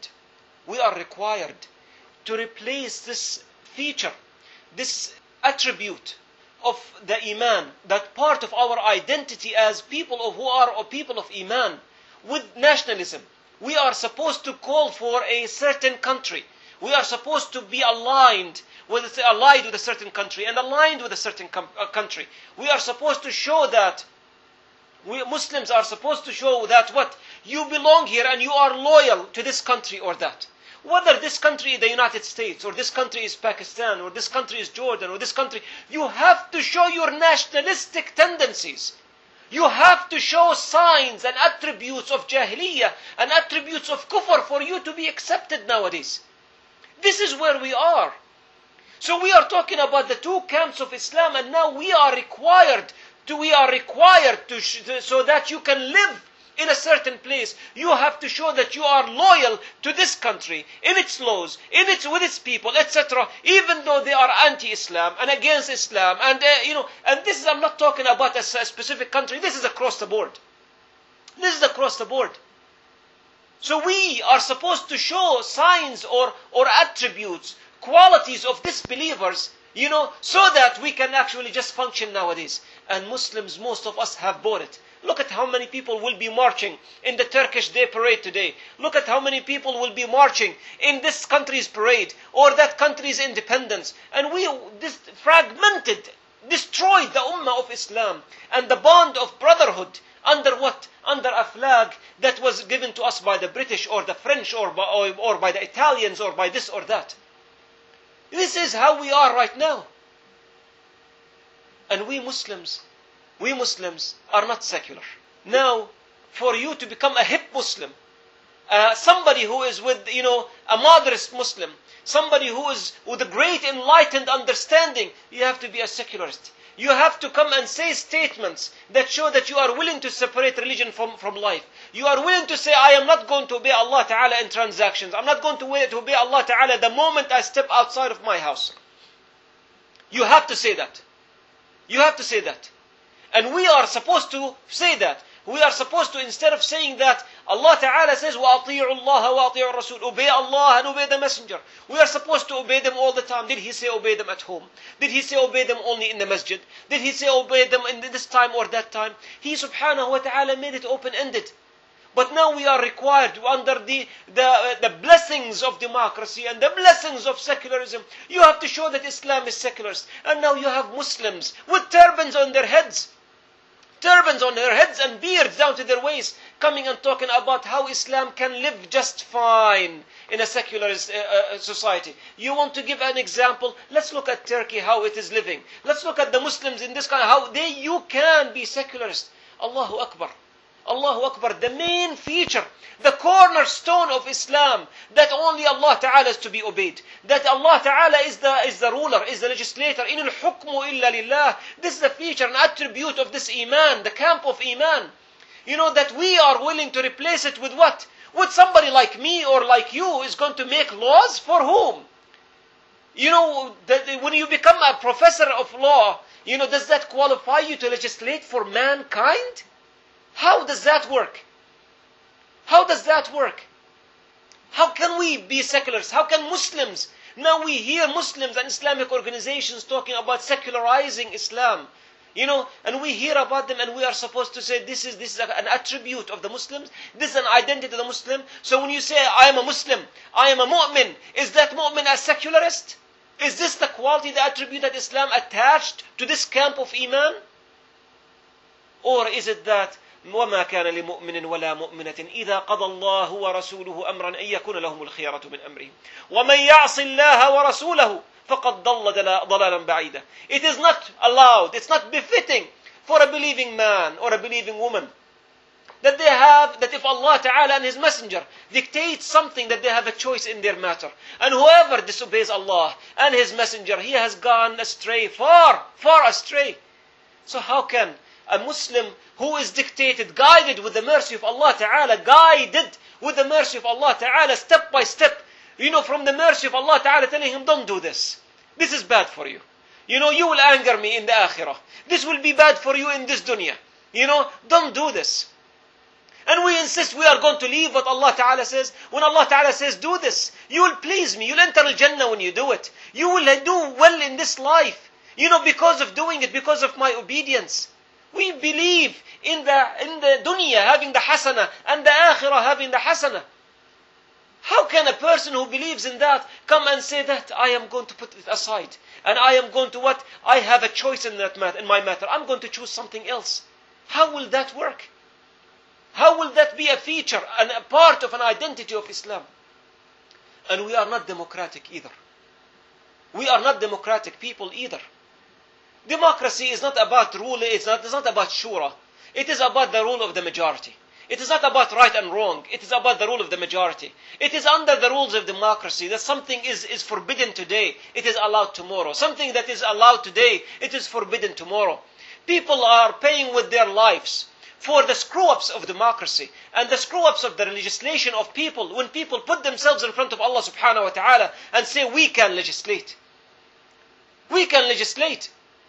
to replace this feature, this attribute of the Iman, that part of our identity as people who are people of Iman, with nationalism. We are supposed to call for a certain country. We are supposed to be allied with a certain country and aligned with a certain country. We are supposed to show that, we Muslims are supposed to show that what? You belong here and you are loyal to this country or that. Whether this country is the United States, or this country is Pakistan, or this country is Jordan, or this country, you have to show your nationalistic tendencies. You have to show signs and attributes of Jahiliyyah and attributes of Kufr for you to be accepted nowadays. This is where we are. So we are talking about the two camps of Islam, and now we are required to so that you can live in a certain place, you have to show that you are loyal to this country, in its laws, with its people, etc., even though they are anti-Islam and against Islam. And and this is, I'm not talking about a specific country, this is across the board. This is across the board. So we are supposed to show signs or attributes, qualities of disbelievers, so that we can actually just function nowadays. And Muslims, most of us have bought it. Look at how many people will be marching in the Turkish Day Parade today. Look at how many people will be marching in this country's parade or that country's independence. And we fragmented, destroyed the Ummah of Islam and the bond of brotherhood under what? Under a flag that was given to us by the British or the French or by the Italians or by this or that. This is how we are right now. And we Muslims are not secular. Now, for you to become a hip Muslim, somebody who is with, a moderate Muslim, somebody who is with a great enlightened understanding, you have to be a secularist. You have to come and say statements that show that you are willing to separate religion from life. You are willing to say, I am not going to obey Allah Ta'ala in transactions. I'm not going to obey Allah Ta'ala the moment I step outside of my house. You have to say that. You have to say that. And we are supposed to say that. We are supposed to, instead of saying that, Allah Ta'ala says, وَأَطِيعُوا اللَّهَ وَأَطِيعُوا الرَّسُولَ, obey Allah and obey the Messenger. We are supposed to obey them all the time. Did He say obey them at home? Did He say obey them only in the masjid? Did He say obey them in this time or that time? He subhanahu wa ta'ala made it open-ended. But now we are required, under the blessings of democracy and the blessings of secularism, you have to show that Islam is secularist. And now you have Muslims with turbans on their heads. Turbans on their heads and beards down to their waist, coming and talking about how Islam can live just fine in a secularist society. You want to give an example? Let's look at Turkey, how it is living. Let's look at the Muslims in this country, how you can be secularist. Allahu Akbar. Allahu Akbar, the main feature, the cornerstone of Islam, that only Allah Ta'ala is to be obeyed. That Allah Ta'ala is the ruler, is the legislator. إِنِ الْحُكْمُ إِلَّا لِلَّهِ. This is the feature, an attribute of this Iman, the camp of Iman. That we are willing to replace it with what? With somebody like me or like you is going to make laws for whom? When you become a professor of law, does that qualify you to legislate for mankind? How does that work? How does that work? How can we be secularists? How can Muslims? Now we hear Muslims and Islamic organizations talking about secularizing Islam. And we hear about them and we are supposed to say this is an attribute of the Muslims. This is an identity of the Muslim. So when you say I am a Muslim, I am a mu'min, is that mu'min a secularist? Is this the quality, the attribute that Islam attached to this camp of Iman? Or is it that وما كان لمؤمن ولا مؤمنة إذا قضى الله ورسوله أمرا أن يكون لهم الخيرة من أمرهم ومن يعص الله ورسوله فقد ضل ضلالا بعيدا. It is not allowed, it's not befitting for a believing man or a believing woman that if Allah Ta'ala and His Messenger dictate something, that they have a choice in their matter. And whoever disobeys Allah and His Messenger, he has gone astray, far astray. So how can a Muslim who is dictated, guided with the mercy of Allah Ta'ala, guided with the mercy of Allah Ta'ala, step by step, from the mercy of Allah Ta'ala, telling him, don't do this. This is bad for you. You will anger me in the akhirah. This will be bad for you in this dunya. Don't do this. And we insist we are going to leave what Allah Ta'ala says. When Allah Ta'ala says, do this, you will please me. You'll enter Al-Jannah when you do it. You will do well in this life. Because of doing it, because of my obedience. We believe in the dunya having the hasana and the akhirah having the hasana. How can a person who believes in that come and say that I am going to put it aside and I am going to what? I have a choice in my matter. I'm going to choose something else. How will that work? How will that be a feature and a part of an identity of Islam? And we are not democratic either. We are not democratic people either. Democracy is not about rule, it's not about shura. It is about the rule of the majority. It is not about right and wrong. It is about the rule of the majority. It is under the rules of democracy that something is forbidden today, it is allowed tomorrow. Something that is allowed today, it is forbidden tomorrow. People are paying with their lives for the screw-ups of democracy and the screw-ups of the legislation of people. When people put themselves in front of Allah subhanahu wa ta'ala and say, we can legislate. We can legislate.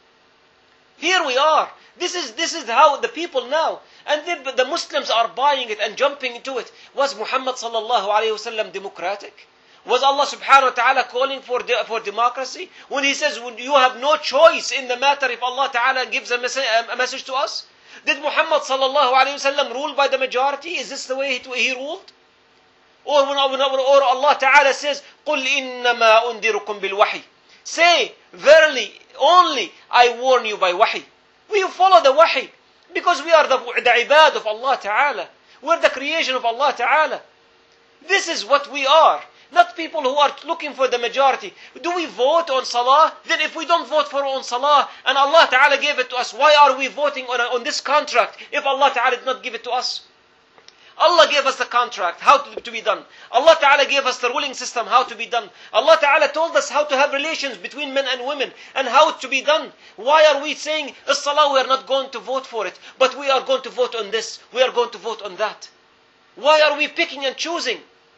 Here we are. This is how the people now. And the Muslims are buying it and jumping into it. Was Muhammad sallallahu alayhi wa sallam democratic? Was Allah subhanahu wa ta'ala calling for democracy? When he says, you have no choice in the matter if Allah ta'ala gives a message to us? Did Muhammad sallallahu alayhi wa sallam rule by the majority? Is this the way he ruled? Or Allah ta'ala says, قُلْ إِنَّمَا أُنذِرُكُمْ بِالْوَحِيِّ. Say, verily, only I warn you by wahi. We follow the wahi because we are the ibad of Allah Ta'ala. We're the creation of Allah Ta'ala. This is what we are. Not people who are looking for the majority. Do we vote on salah? Then if we don't vote on salah and Allah Ta'ala gave it to us, why are we voting on this contract if Allah Ta'ala did not give it to us? Allah gave us the contract, how to be done. Allah Ta'ala gave us the ruling system, how to be done. Allah Ta'ala told us how to have relations between men and women and how to be done. Why are we saying, as-salah, we are not going to vote for it, but we are going to vote on this, we are going to vote on that? Why are we picking and choosing?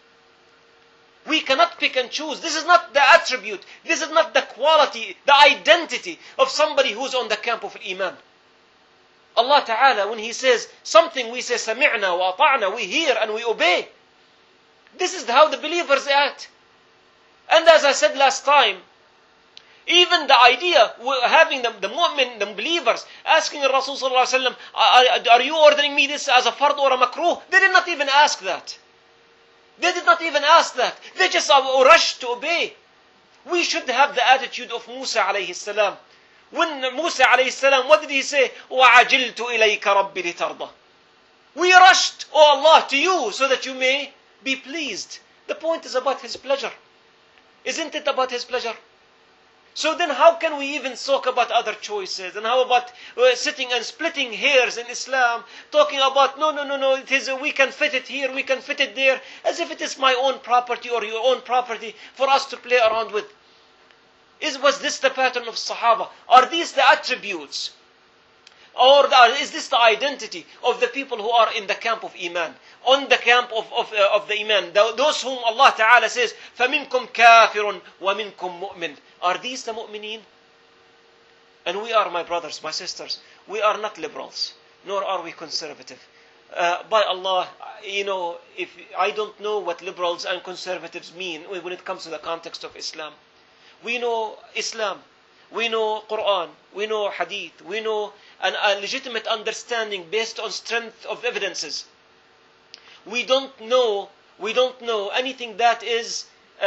We cannot pick and choose. This is not the attribute, this is not the quality, the identity of somebody who's on the camp of Iman. Allah Ta'ala, when He says something, we say, سَمِعْنَا وَأَطَعْنَا, we hear and we obey. This is how the believers act. And as I said last time, even the idea, having the mu'min, the believers, asking the Rasul Sallallahu Alaihi Wasallam, are you ordering me this as a fard or a makruh? They did not even ask that. They did not even ask that. They just rushed to obey. We should have the attitude of Musa alayhi salam. When Musa alayhi salam, what did he say? وَعَجِلْتُ إِلَيْكَ رَبِّ لِتَرْضَى. We rushed, oh Allah, to you so that you may be pleased. The point is about His pleasure. Isn't it about His pleasure? So then how can we even talk about other choices? And how about sitting and splitting hairs in Islam, talking about, no, it is, we can fit it here, we can fit it there, as if it is my own property or your own property for us to play around with. Was this the pattern of Sahaba? Are these the attributes? Or is this the identity of the people who are in the camp of Iman? On the camp of the Iman. Those whom Allah Ta'ala says, فَمِنْكُمْ كَافِرٌ وَمِنْكُمْ مُؤْمِنٌ. Are these the mu'mineen? And we are, my brothers, my sisters, we are not liberals, nor are we conservative. By Allah, if I don't know what liberals and conservatives mean when it comes to the context of Islam. We know Islam, we know Quran, we know Hadith, we know a legitimate understanding based on strength of evidences. We don't know anything that is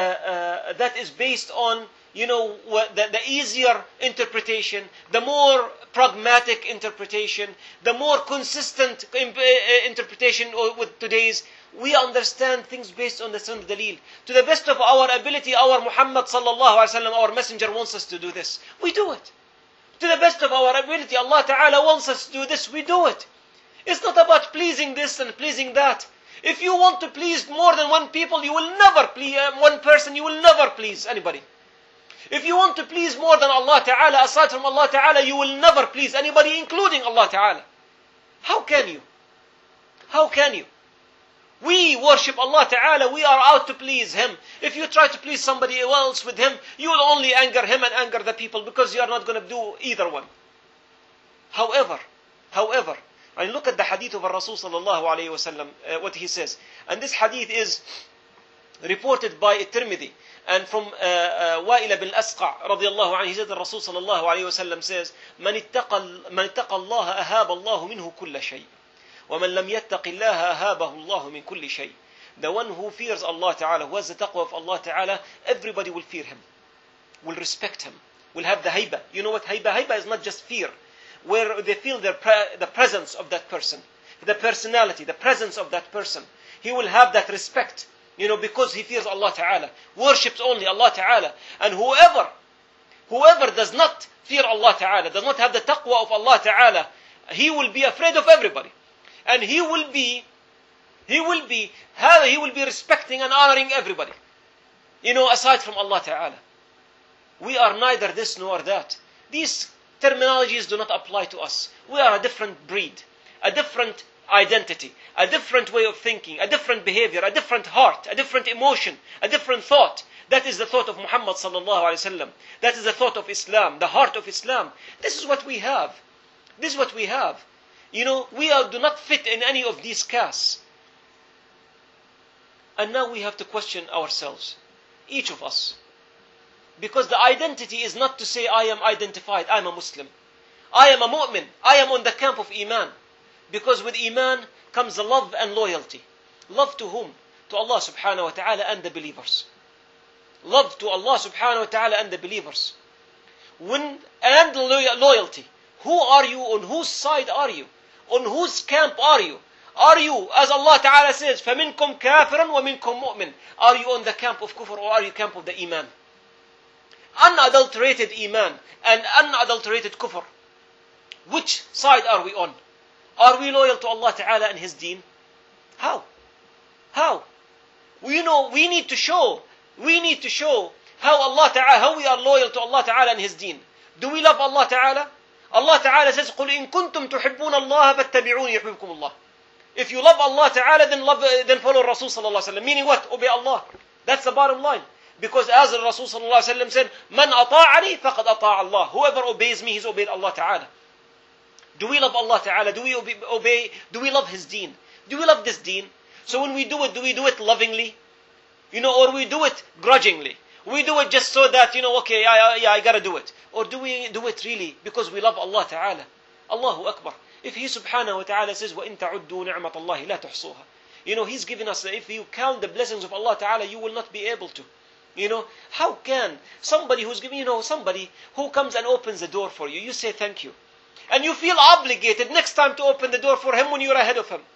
based on the easier interpretation, the more pragmatic interpretation, the more consistent interpretation with today's. We understand things based on the Sunnah Dalil. To the best of our ability, our Muhammad sallallahu alaihi wasallam, our messenger wants us to do this. We do it. To the best of our ability, Allah Ta'ala wants us to do this. We do it. It's not about pleasing this and pleasing that. If you want to please more than one people, you will never please one person. You will never please anybody. If you want to please more than Allah Ta'ala, aside from Allah Ta'ala, you will never please anybody, including Allah Ta'ala. How can you? How can you? We worship Allah Ta'ala, we are out to please Him. If you try to please somebody else with Him, you will only anger Him and anger the people, because you are not going to do either one. However, and look at the hadith of Rasul sallallahu alayhi wasallam, what he says. And this hadith is reported by Tirmidhi. And from Wa'il bin Asqa radiyallahu anhu, he said that Rasul sallallahu alayhi wasallam says, من اتقى الله أهاب الله منه كل شيء. ومن لم يتق الله أهابه الله من كل شيء. The one who fears Allah Ta'ala, who has the taqwa of Allah Ta'ala, everybody will fear him, will respect him, will have the haiba. You know what haiba? Haiba is not just fear, where they feel the presence of that person, the personality, the presence of that person. He will have that respect, because he fears Allah Ta'ala, worships only Allah Ta'ala. And whoever does not fear Allah Ta'ala, does not have the taqwa of Allah Ta'ala, he will be afraid of everybody. And he will be respecting and honoring everybody, aside from Allah Ta'ala. We are neither this nor that. These terminologies do not apply to us. We are a different breed, a different identity, a different way of thinking, a different behavior, a different heart, a different emotion, a different thought. That is the thought of Muhammad sallallahu alaihi wasallam. That is the thought of Islam, the heart of Islam. This is what we have. This is what we have. We do not fit in any of these castes. And now we have to question ourselves, each of us. Because the identity is not to say I am identified, I am a Muslim, I am a mu'min, I am on the camp of Iman. Because with Iman comes the love and loyalty. Love to whom? To Allah subhanahu wa ta'ala and the believers. Love to Allah subhanahu wa ta'ala and the believers. And loyalty. Who are you? On whose side are you? On whose camp are you? Are you, as Allah Ta'ala says, فَمِنْكُمْ كَافِرًا وَمِنْكُمْ مُؤْمِنٌ? Are you on the camp of kufr, or are you camp of the Iman? Unadulterated Iman and unadulterated kufr. Which side are we on? Are we loyal to Allah Ta'ala and His deen? How? We need to show how we are loyal to Allah Ta'ala and His deen. Do we love Allah Ta'ala? Allah Ta'ala says, قُلْ إِن كُنْتُمْ تُحِبُّونَ اللَّهَ فَاتَّبِعُونِ يُحْبِبْكُمُ اللَّهِ. If you love Allah Ta'ala, then follow Rasul sallallahu alaihi wasallam. Meaning what? Obey Allah. That's the bottom line. Because as the Rasul sallallahu alaihi wasallam said, مَنْ أَطَاعَنِي فَقَدْ أَطَاعَ اللَّهِ. Whoever obeys me, he's obeyed Allah Ta'ala. Do we love Allah Ta'ala? Do we obey? Do we love His deen? Do we love this deen? So when we do it lovingly? Or we do it grudgingly? We do it just so that, okay, I gotta do it. Or do we do it really because we love Allah Ta'ala? Allahu Akbar. If He subhanahu wa ta'ala says, وَإِن تَعُدُّوا نِعْمَةَ اللَّهِ لَا تُحْصُوهَا. He's given us, if you count the blessings of Allah Ta'ala, you will not be able to. How can somebody who's giving, somebody who comes and opens the door for you, you say thank you. And you feel obligated next time to open the door for him when you're ahead of him.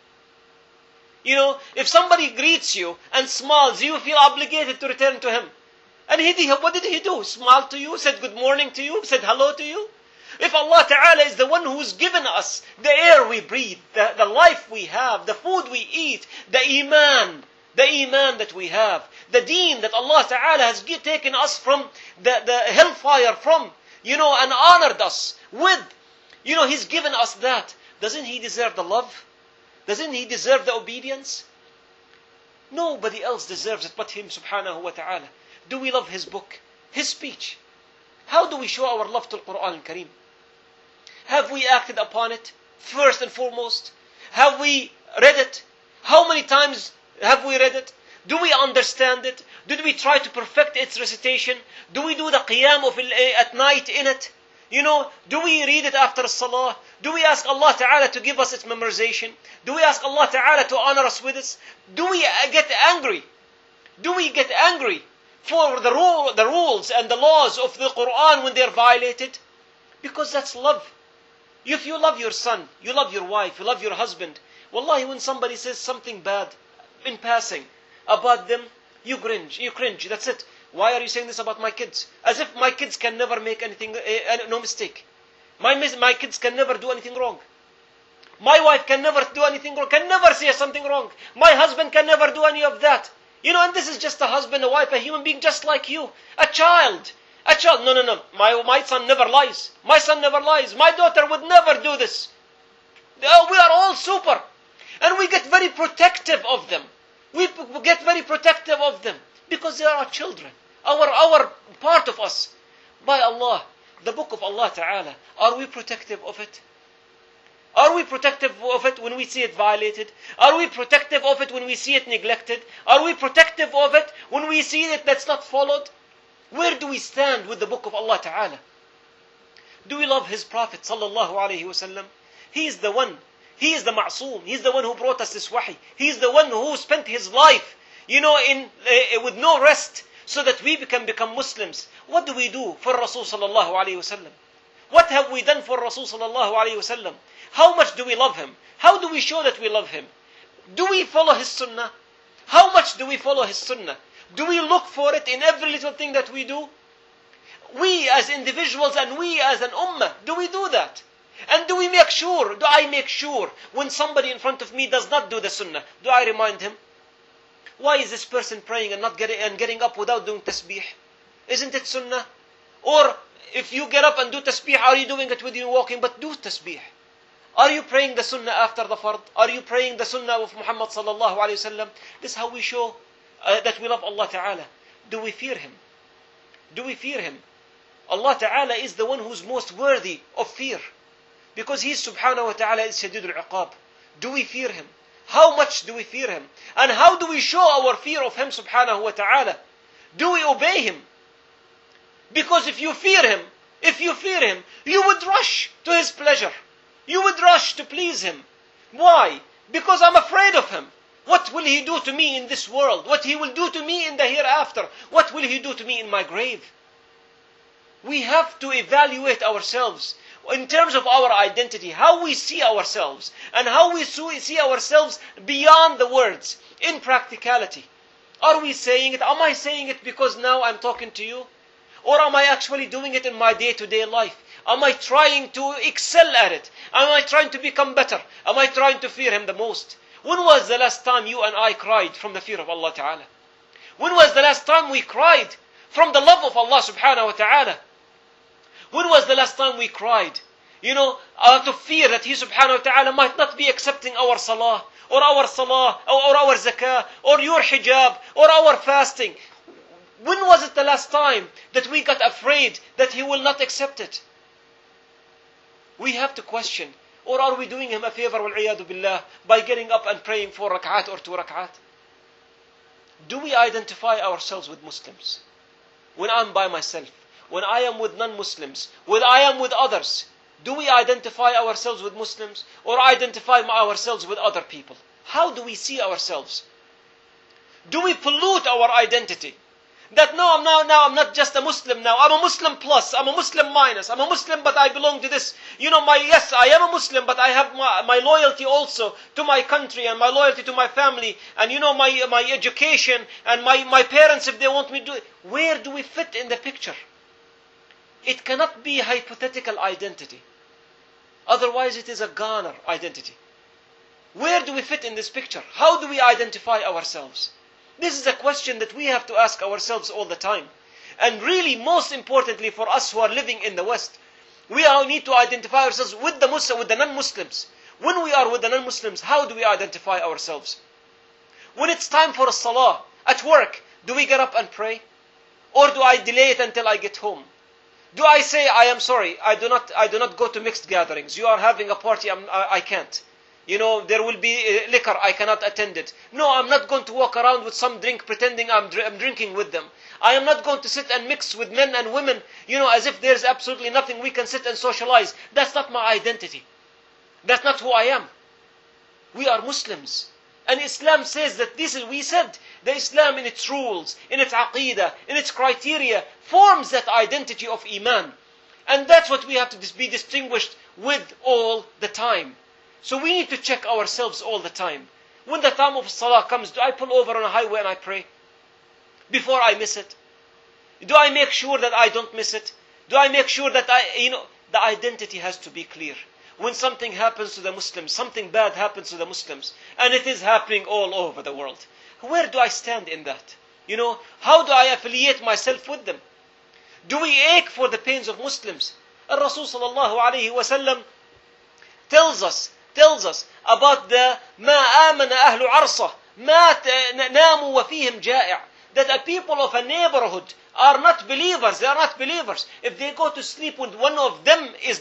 If somebody greets you and smiles, you feel obligated to return to him. And what did he do? Smiled to you, said good morning to you, said hello to you. If Allah Ta'ala is the one who's given us the air we breathe, the life we have, the food we eat, the iman that we have, the deen that Allah Ta'ala has taken us from the hellfire from, and honored us with, He's given us that. Doesn't He deserve the love? Doesn't He deserve the obedience? Nobody else deserves it but Him subhanahu wa ta'ala. Do we love His book, His speech? How do we show our love to the Quran al-Kareem? Have we acted upon it first and foremost? Have we read it? How many times have we read it? Do we understand it? Did we try to perfect its recitation? Do we do the qiyam at night in it? Do we read it after salah? Do we ask Allah Ta'ala to give us its memorization? Do we ask Allah Ta'ala to honor us with it? Do we get angry? Do we get angry for the rules and the laws of the Quran when they are violated? Because that's love. If you love your son, you love your wife, you love your husband, wallahi, when somebody says something bad in passing about them, you cringe, that's it. Why are you saying this about my kids? As if my kids can never make anything, no mistake. My kids can never do anything wrong. My wife can never do anything wrong, can never say something wrong. My husband can never do any of that. And this is just a husband, a wife, a human being just like you. A child. No. My son never lies. My son never lies. My daughter would never do this. We are all super. And we get very protective of them. We get very protective of them because they are our children, our part of us. By Allah, the book of Allah Ta'ala, are we protective of it? Are we protective of it when we see it violated? Are we protective of it when we see it neglected? Are we protective of it when we see it that's not followed? Where do we stand with the book of Allah Ta'ala? Do we love His Prophet Sallallahu Alaihi Wasallam? He is the one. He is the Ma'soom. He is the one who brought us this wahi. He is the one who spent his life, with no rest, so that we can become Muslims. What do we do for Rasul Sallallahu Alaihi Wasallam? What have we done for Rasul Sallallahu Alaihi Wasallam? How much do we love him? How do we show that we love him? Do we follow his sunnah? How much do we follow his sunnah? Do we look for it in every little thing that we do? We as individuals and we as an ummah, do we do that? And do I make sure when somebody in front of me does not do the sunnah, do I remind him? Why is this person praying and getting up without doing tasbih? Isn't it sunnah? Or if you get up and do tasbih, are you doing it with you walking? But do tasbih. Are you praying the sunnah after the fard? Are you praying the sunnah of Muhammad sallallahu alayhi wasallam? This is how we show that we love Allah Ta'ala. Do we fear Him? Do we fear Him? Allah Ta'ala is the one who's most worthy of fear. Because He subhanahu wa ta'ala is shadidul iqab. Do we fear Him? How much do we fear Him? And how do we show our fear of Him subhanahu wa ta'ala? Do we obey Him? Because if you fear Him, you would rush to His pleasure. You would rush to please Him. Why? Because I'm afraid of Him. What will He do to me in this world? What He will do to me in the hereafter? What will He do to me in my grave? We have to evaluate ourselves in terms of our identity, how we see ourselves, and how we see ourselves beyond the words, in practicality. Are we saying it? Am I saying it because now I'm talking to you? Or am I actually doing it in my day-to-day life? Am I trying to excel at it? Am I trying to become better? Am I trying to fear Him the most? When was the last time you and I cried from the fear of Allah Ta'ala? When was the last time we cried from the love of Allah Subhanahu wa Ta'ala? When was the last time we cried, out of fear that He Subhanahu wa Ta'ala might not be accepting our salah, or our zakah, or your hijab, or our fasting? When was it the last time that we got afraid that He will not accept it? We have to question. Or are we doing Him a favor, wal-'iyadu billah, by getting up and praying 4 rak'at or 2 rak'at? Do we identify ourselves with Muslims? When I'm by myself, when I am with non-Muslims, when I am with others, do we identify ourselves with Muslims or identify ourselves with other people? How do we see ourselves? Do we pollute our identity? That no, I'm not just a Muslim now. I'm a Muslim plus. I'm a Muslim minus. I'm a Muslim, but I belong to this. Yes, I am a Muslim, but I have my loyalty also to my country and my loyalty to my family and my education and my parents if they want me to do it. Where do we fit in the picture? It cannot be hypothetical identity. Otherwise, it is a Ghana identity. Where do we fit in this picture? How do we identify ourselves? This is a question that we have to ask ourselves all the time. And really, most importantly for us who are living in the West, we need to identify ourselves with the non-Muslims. When we are with the non-Muslims, how do we identify ourselves? When it's time for a salah at work, do we get up and pray? Or do I delay it until I get home? Do I say, I am sorry, I do not go to mixed gatherings. You are having a party, I can't. There will be liquor, I cannot attend it. No, I'm not going to walk around with some drink pretending I'm drinking with them. I am not going to sit and mix with men and women, as if there's absolutely nothing we can sit and socialize. That's not my identity. That's not who I am. We are Muslims. And Islam says that we said, the Islam in its rules, in its aqidah, in its criteria, forms that identity of Iman. And that's what we have to be distinguished with all the time. So we need to check ourselves all the time. When the time of salah comes, do I pull over on a highway and I pray? Before I miss it? Do I make sure that I don't miss it? Do I make sure that the identity has to be clear? When something happens to the Muslims, something bad happens to the Muslims, and it is happening all over the world, where do I stand in that? How do I affiliate myself with them? Do we ache for the pains of Muslims? Rasul sallallahu alayhi wa sallam tells us tells us about the ما آمن أهل عرصة ما ناموا وفيهم جائع, that the people of a neighborhood are not believers. They are not believers if they go to sleep when one of them is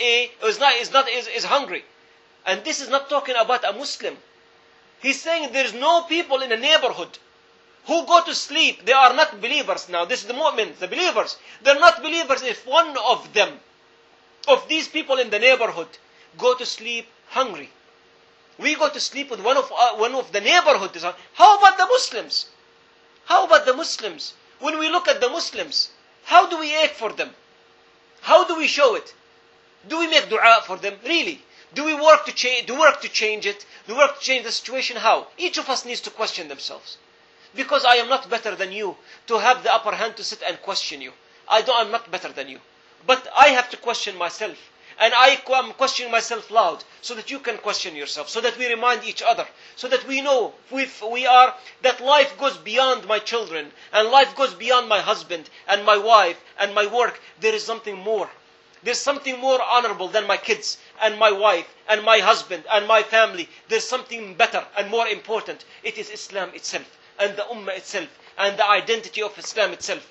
hungry. And this is not talking about a Muslim. He's saying there is no people in a neighborhood who go to sleep. They are not believers. Now this is the mu'min, the believers. They're not believers if one of them, of these people in the neighborhood, go to sleep hungry. We go to sleep with one of the neighborhood. How about the Muslims? How about the Muslims? When we look at the Muslims, how do we ache for them? How do we show it? Do we make dua for them? Really? Do we work to change it? Do we work to change the situation? How? Each of us needs to question themselves. Because I am not better than you to have the upper hand to sit and question you. I'm not better than you. But I have to question myself. And I am questioning myself loud, so that you can question yourself, so that we remind each other, so that we know that life goes beyond my children, and life goes beyond my husband, and my wife, and my work. There is something more. There's something more honorable than my kids, and my wife, and my husband, and my family. There's something better and more important. It is Islam itself, and the Ummah itself, and the identity of Islam itself.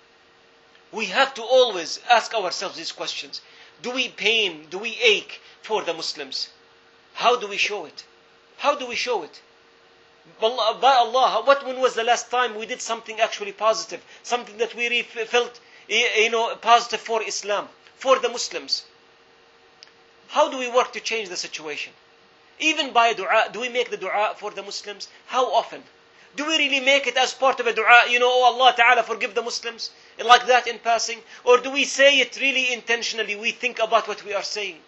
We have to always ask ourselves these questions. Do we ache for the Muslims? How do we show it? How do we show it? By Allah, when was the last time we did something actually positive? Something that we felt, positive for Islam, for the Muslims. How do we work to change the situation? Even by dua, do we make the dua for the Muslims? How often? Do we really make it as part of a dua, oh Allah Ta'ala forgive the Muslims, like that in passing? Or do we say it really intentionally? We think about what we are saying.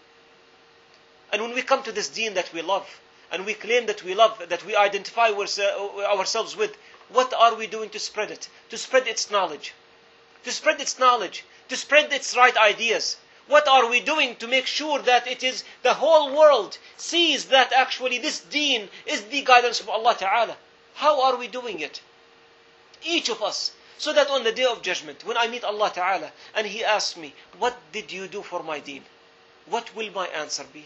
And when we come to this deen that we love, and we claim that we love, that we identify ourselves with, what are we doing to spread it? To spread its knowledge. To spread its knowledge. To spread its right ideas. What are we doing to make sure that it is the whole world sees that actually this deen is the guidance of Allah Ta'ala? How are we doing it? Each of us. So that on the day of judgment, when I meet Allah Ta'ala, and He asks me, what did you do for my deen? What will my answer be?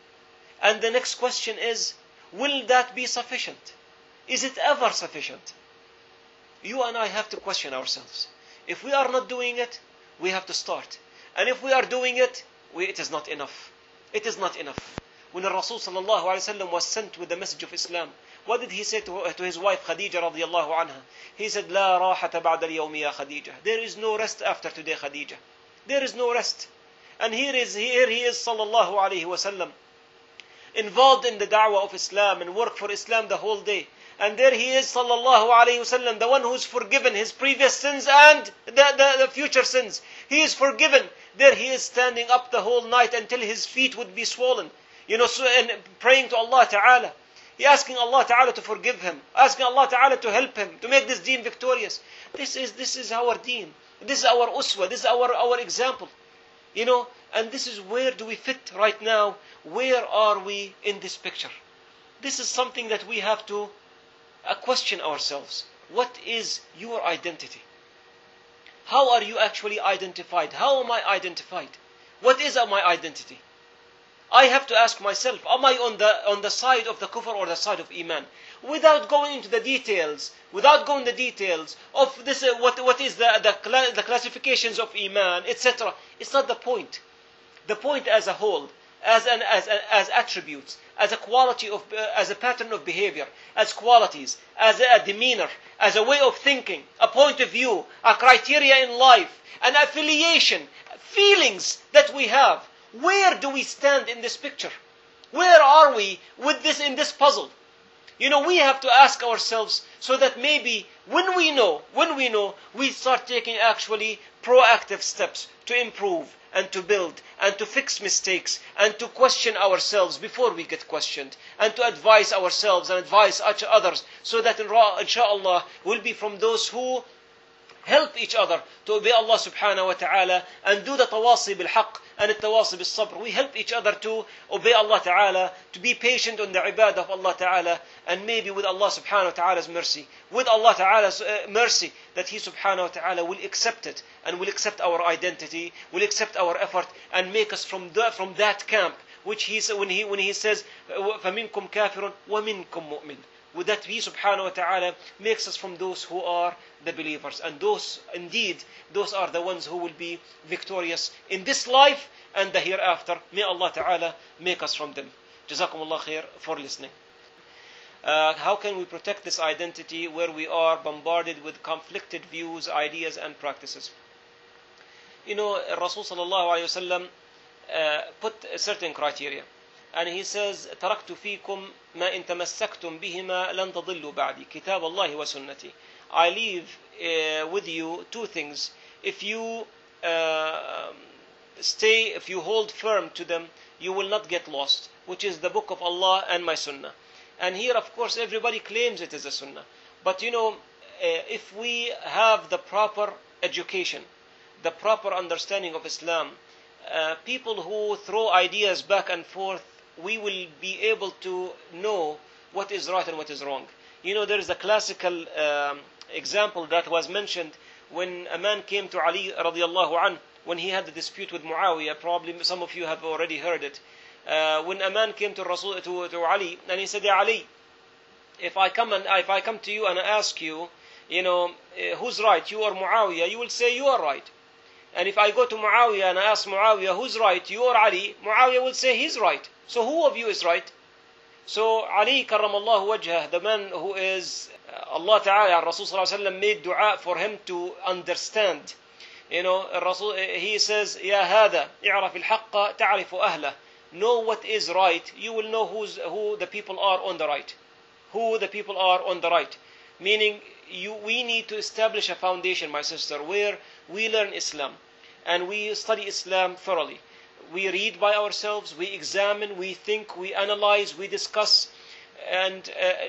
And the next question is, will that be sufficient? Is it ever sufficient? You and I have to question ourselves. If we are not doing it, we have to start. And if we are doing it, it is not enough. It is not enough. When the Rasul sallallahu alaihi wasallam was sent with the message of Islam, what did he say to his wife Khadija radiyallahu anha? He said, "La rahata ba'da al-yawmi ya Khadija." There is no rest after today, Khadija. There is no rest. And here he is sallallahu alaihi wasallam, involved in the da'wah of Islam and work for Islam the whole day. And there he is sallallahu alaihi wasallam, the one who's forgiven his previous sins and the future sins. He is forgiven. There he is standing up the whole night until his feet would be swollen. And praying to Allah Ta'ala. He asking Allah Ta'ala to forgive him. Asking Allah Ta'ala to help him, to make this deen victorious. This is our deen. This is our uswa. This is our example. And this is where do we fit right now? Where are we in this picture? This is something that we have to question ourselves. What is your identity? How are you actually identified? How am I identified? What is my identity? I have to ask myself, am I on the side of the kufr or the side of iman? Without going into the details, of this, what is the classifications of iman, etc. It's not the point. The point as a whole, as attributes, as a quality of, as a pattern of behavior, as qualities, as a demeanor, as a way of thinking, a point of view, a criteria in life, an affiliation, feelings that we have. Where do we stand in this picture? Where are we with this in this puzzle? We have to ask ourselves so that maybe when we know, we start taking actually proactive steps to improve and to build and to fix mistakes and to question ourselves before we get questioned and to advise ourselves and advise others so that inshallah we'll be from those who help each other to obey Allah subhanahu wa ta'ala and do the tawasi bil haqq and the tawasi bil sabr. We help each other to obey Allah ta'ala, to be patient on the ibadah of Allah ta'ala, and maybe with Allah subhanahu wa ta'ala's mercy, with Allah ta'ala's mercy, that He subhanahu wa ta'ala will accept it and will accept our identity, will accept our effort and make us from that camp which when he says فَمِنْكُمْ كَافِرٌ وَمِنْكُمْ مُؤْمِنٌ. Would that He subhanahu wa ta'ala makes us from those who are the believers, and those indeed those are the ones who will be victorious in this life and the hereafter. May Allah ta'ala make us from them. Jazakumullah khair for listening. How can we protect this identity where we are bombarded with conflicted views, ideas and practices? You know, Rasul sallallahu alayhi wa sallam put a certain criteria. And he says, تَرَكْتُ فِيكُمْ مَا إِن تَمَسَّكْتُمْ بِهِمَا لَن تَضِلُّوا بَعْدِي كِتَابَ اللَّهِ وَسُنَّتِي. I leave with you two things. If you if you hold firm to them, you will not get lost, which is the book of Allah and my sunnah. And here, of course, everybody claims it is a sunnah. But you know, if we have the proper education, the proper understanding of Islam, people who throw ideas back and forth, we will be able to know what is right and what is wrong. You know, there is a classical example that was mentioned when a man came to Ali radiallahu anh, when he had a dispute with Muawiyah. Probably some of you have already heard it. When a man came to Rasul to Ali, and he said, "Ya Ali, if I come to you and I ask you, you know, who's right, you or Muawiyah, you will say you are right. And if I go to Muawiyah and I ask Muawiyah who's right, you or Ali, Muawiyah will say he's right. So who of you is right?" So Ali karramallahu wajhah, the man who is Allah Ta'ala, Rasul Sallallahu Alaihi Wasallam made dua for him to understand. You know, Rasul, he says, "Ya hada, i'raf al-haqqa ta'rifu ahlah." Know what is right, you will know who the people are on the right. Who the people are on the right. Meaning, we need to establish a foundation, my sister, where we learn Islam and we study Islam thoroughly. We read by ourselves, we examine, we think, we analyze, we discuss. And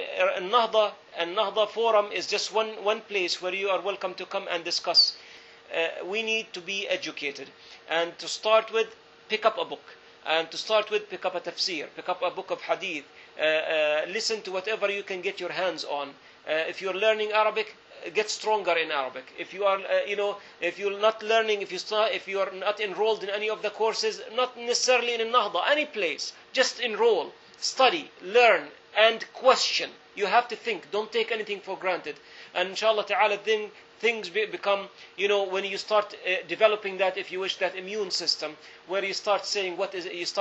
Nahda Forum is just one place where you are welcome to come and discuss. We need to be educated. And to start with, pick up a book. And to start with, pick up a tafsir, pick up a book of hadith. Listen to whatever you can get your hands on. If you're learning Arabic, get stronger in Arabic. If you are, if you're not learning, if you are not enrolled in any of the courses, not necessarily in Nahda, any place, just enroll, study, learn, and question. You have to think. Don't take anything for granted. And inshallah ta'ala, then things become, when you start developing that, if you wish, that immune system, where you start seeing what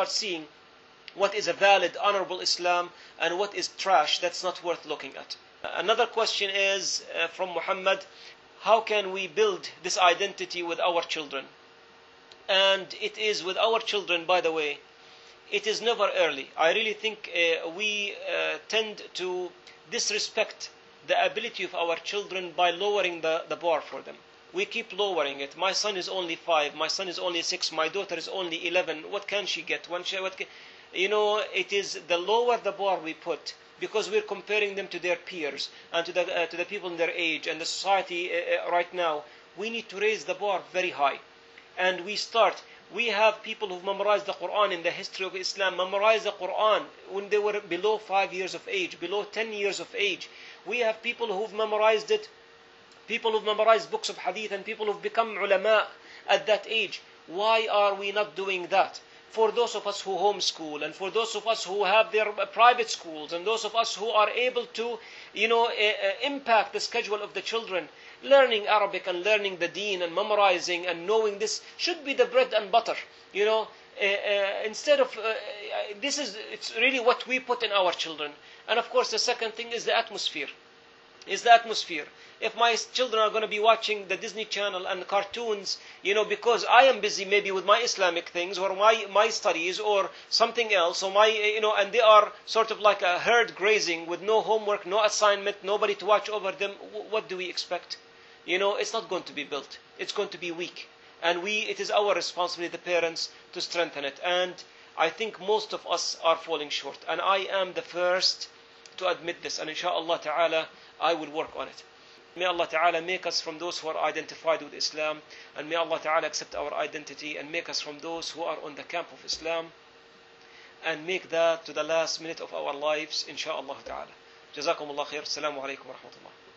is a valid, honorable Islam, and what is trash that's not worth looking at. Another question is from Muhammad: how can we build this identity with our children? And it is with our children, by the way, it is never early. I really think we tend to disrespect the ability of our children by lowering the bar for them. We keep lowering it. My son is only 5, my son is only 6, my daughter is only 11. What can she get? It is the lower the bar we put, because we're comparing them to their peers and to the people in their age and the society right now. We need to raise the bar very high. And we have people who've memorized the Quran in the history of Islam, memorized the Quran when they were below 5 years of age, below 10 years of age. We have people who've memorized it, people who've memorized books of hadith, and people who've become ulama at that age. Why are we not doing that? For those of us who homeschool, and for those of us who have their private schools, and those of us who are able to, impact the schedule of the children, learning Arabic and learning the deen and memorizing and knowing this should be the bread and butter. Instead of it's really what we put in our children. And of course, the second thing is the atmosphere. If my children are going to be watching the Disney Channel and cartoons, because I am busy maybe with my Islamic things or my studies or something else, or and they are sort of like a herd grazing with no homework, no assignment, nobody to watch over them, what do we expect? It's not going to be built. It's going to be weak. And it is our responsibility, the parents, to strengthen it. And I think most of us are falling short. And I am the first to admit this. And inshallah ta'ala, I will work on it. May Allah Ta'ala make us from those who are identified with Islam, and may Allah Ta'ala accept our identity and make us from those who are on the camp of Islam, and make that to the last minute of our lives, inshaAllah Ta'ala. Jazakumullah khair. Assalamu alaikum wa rahmatullah.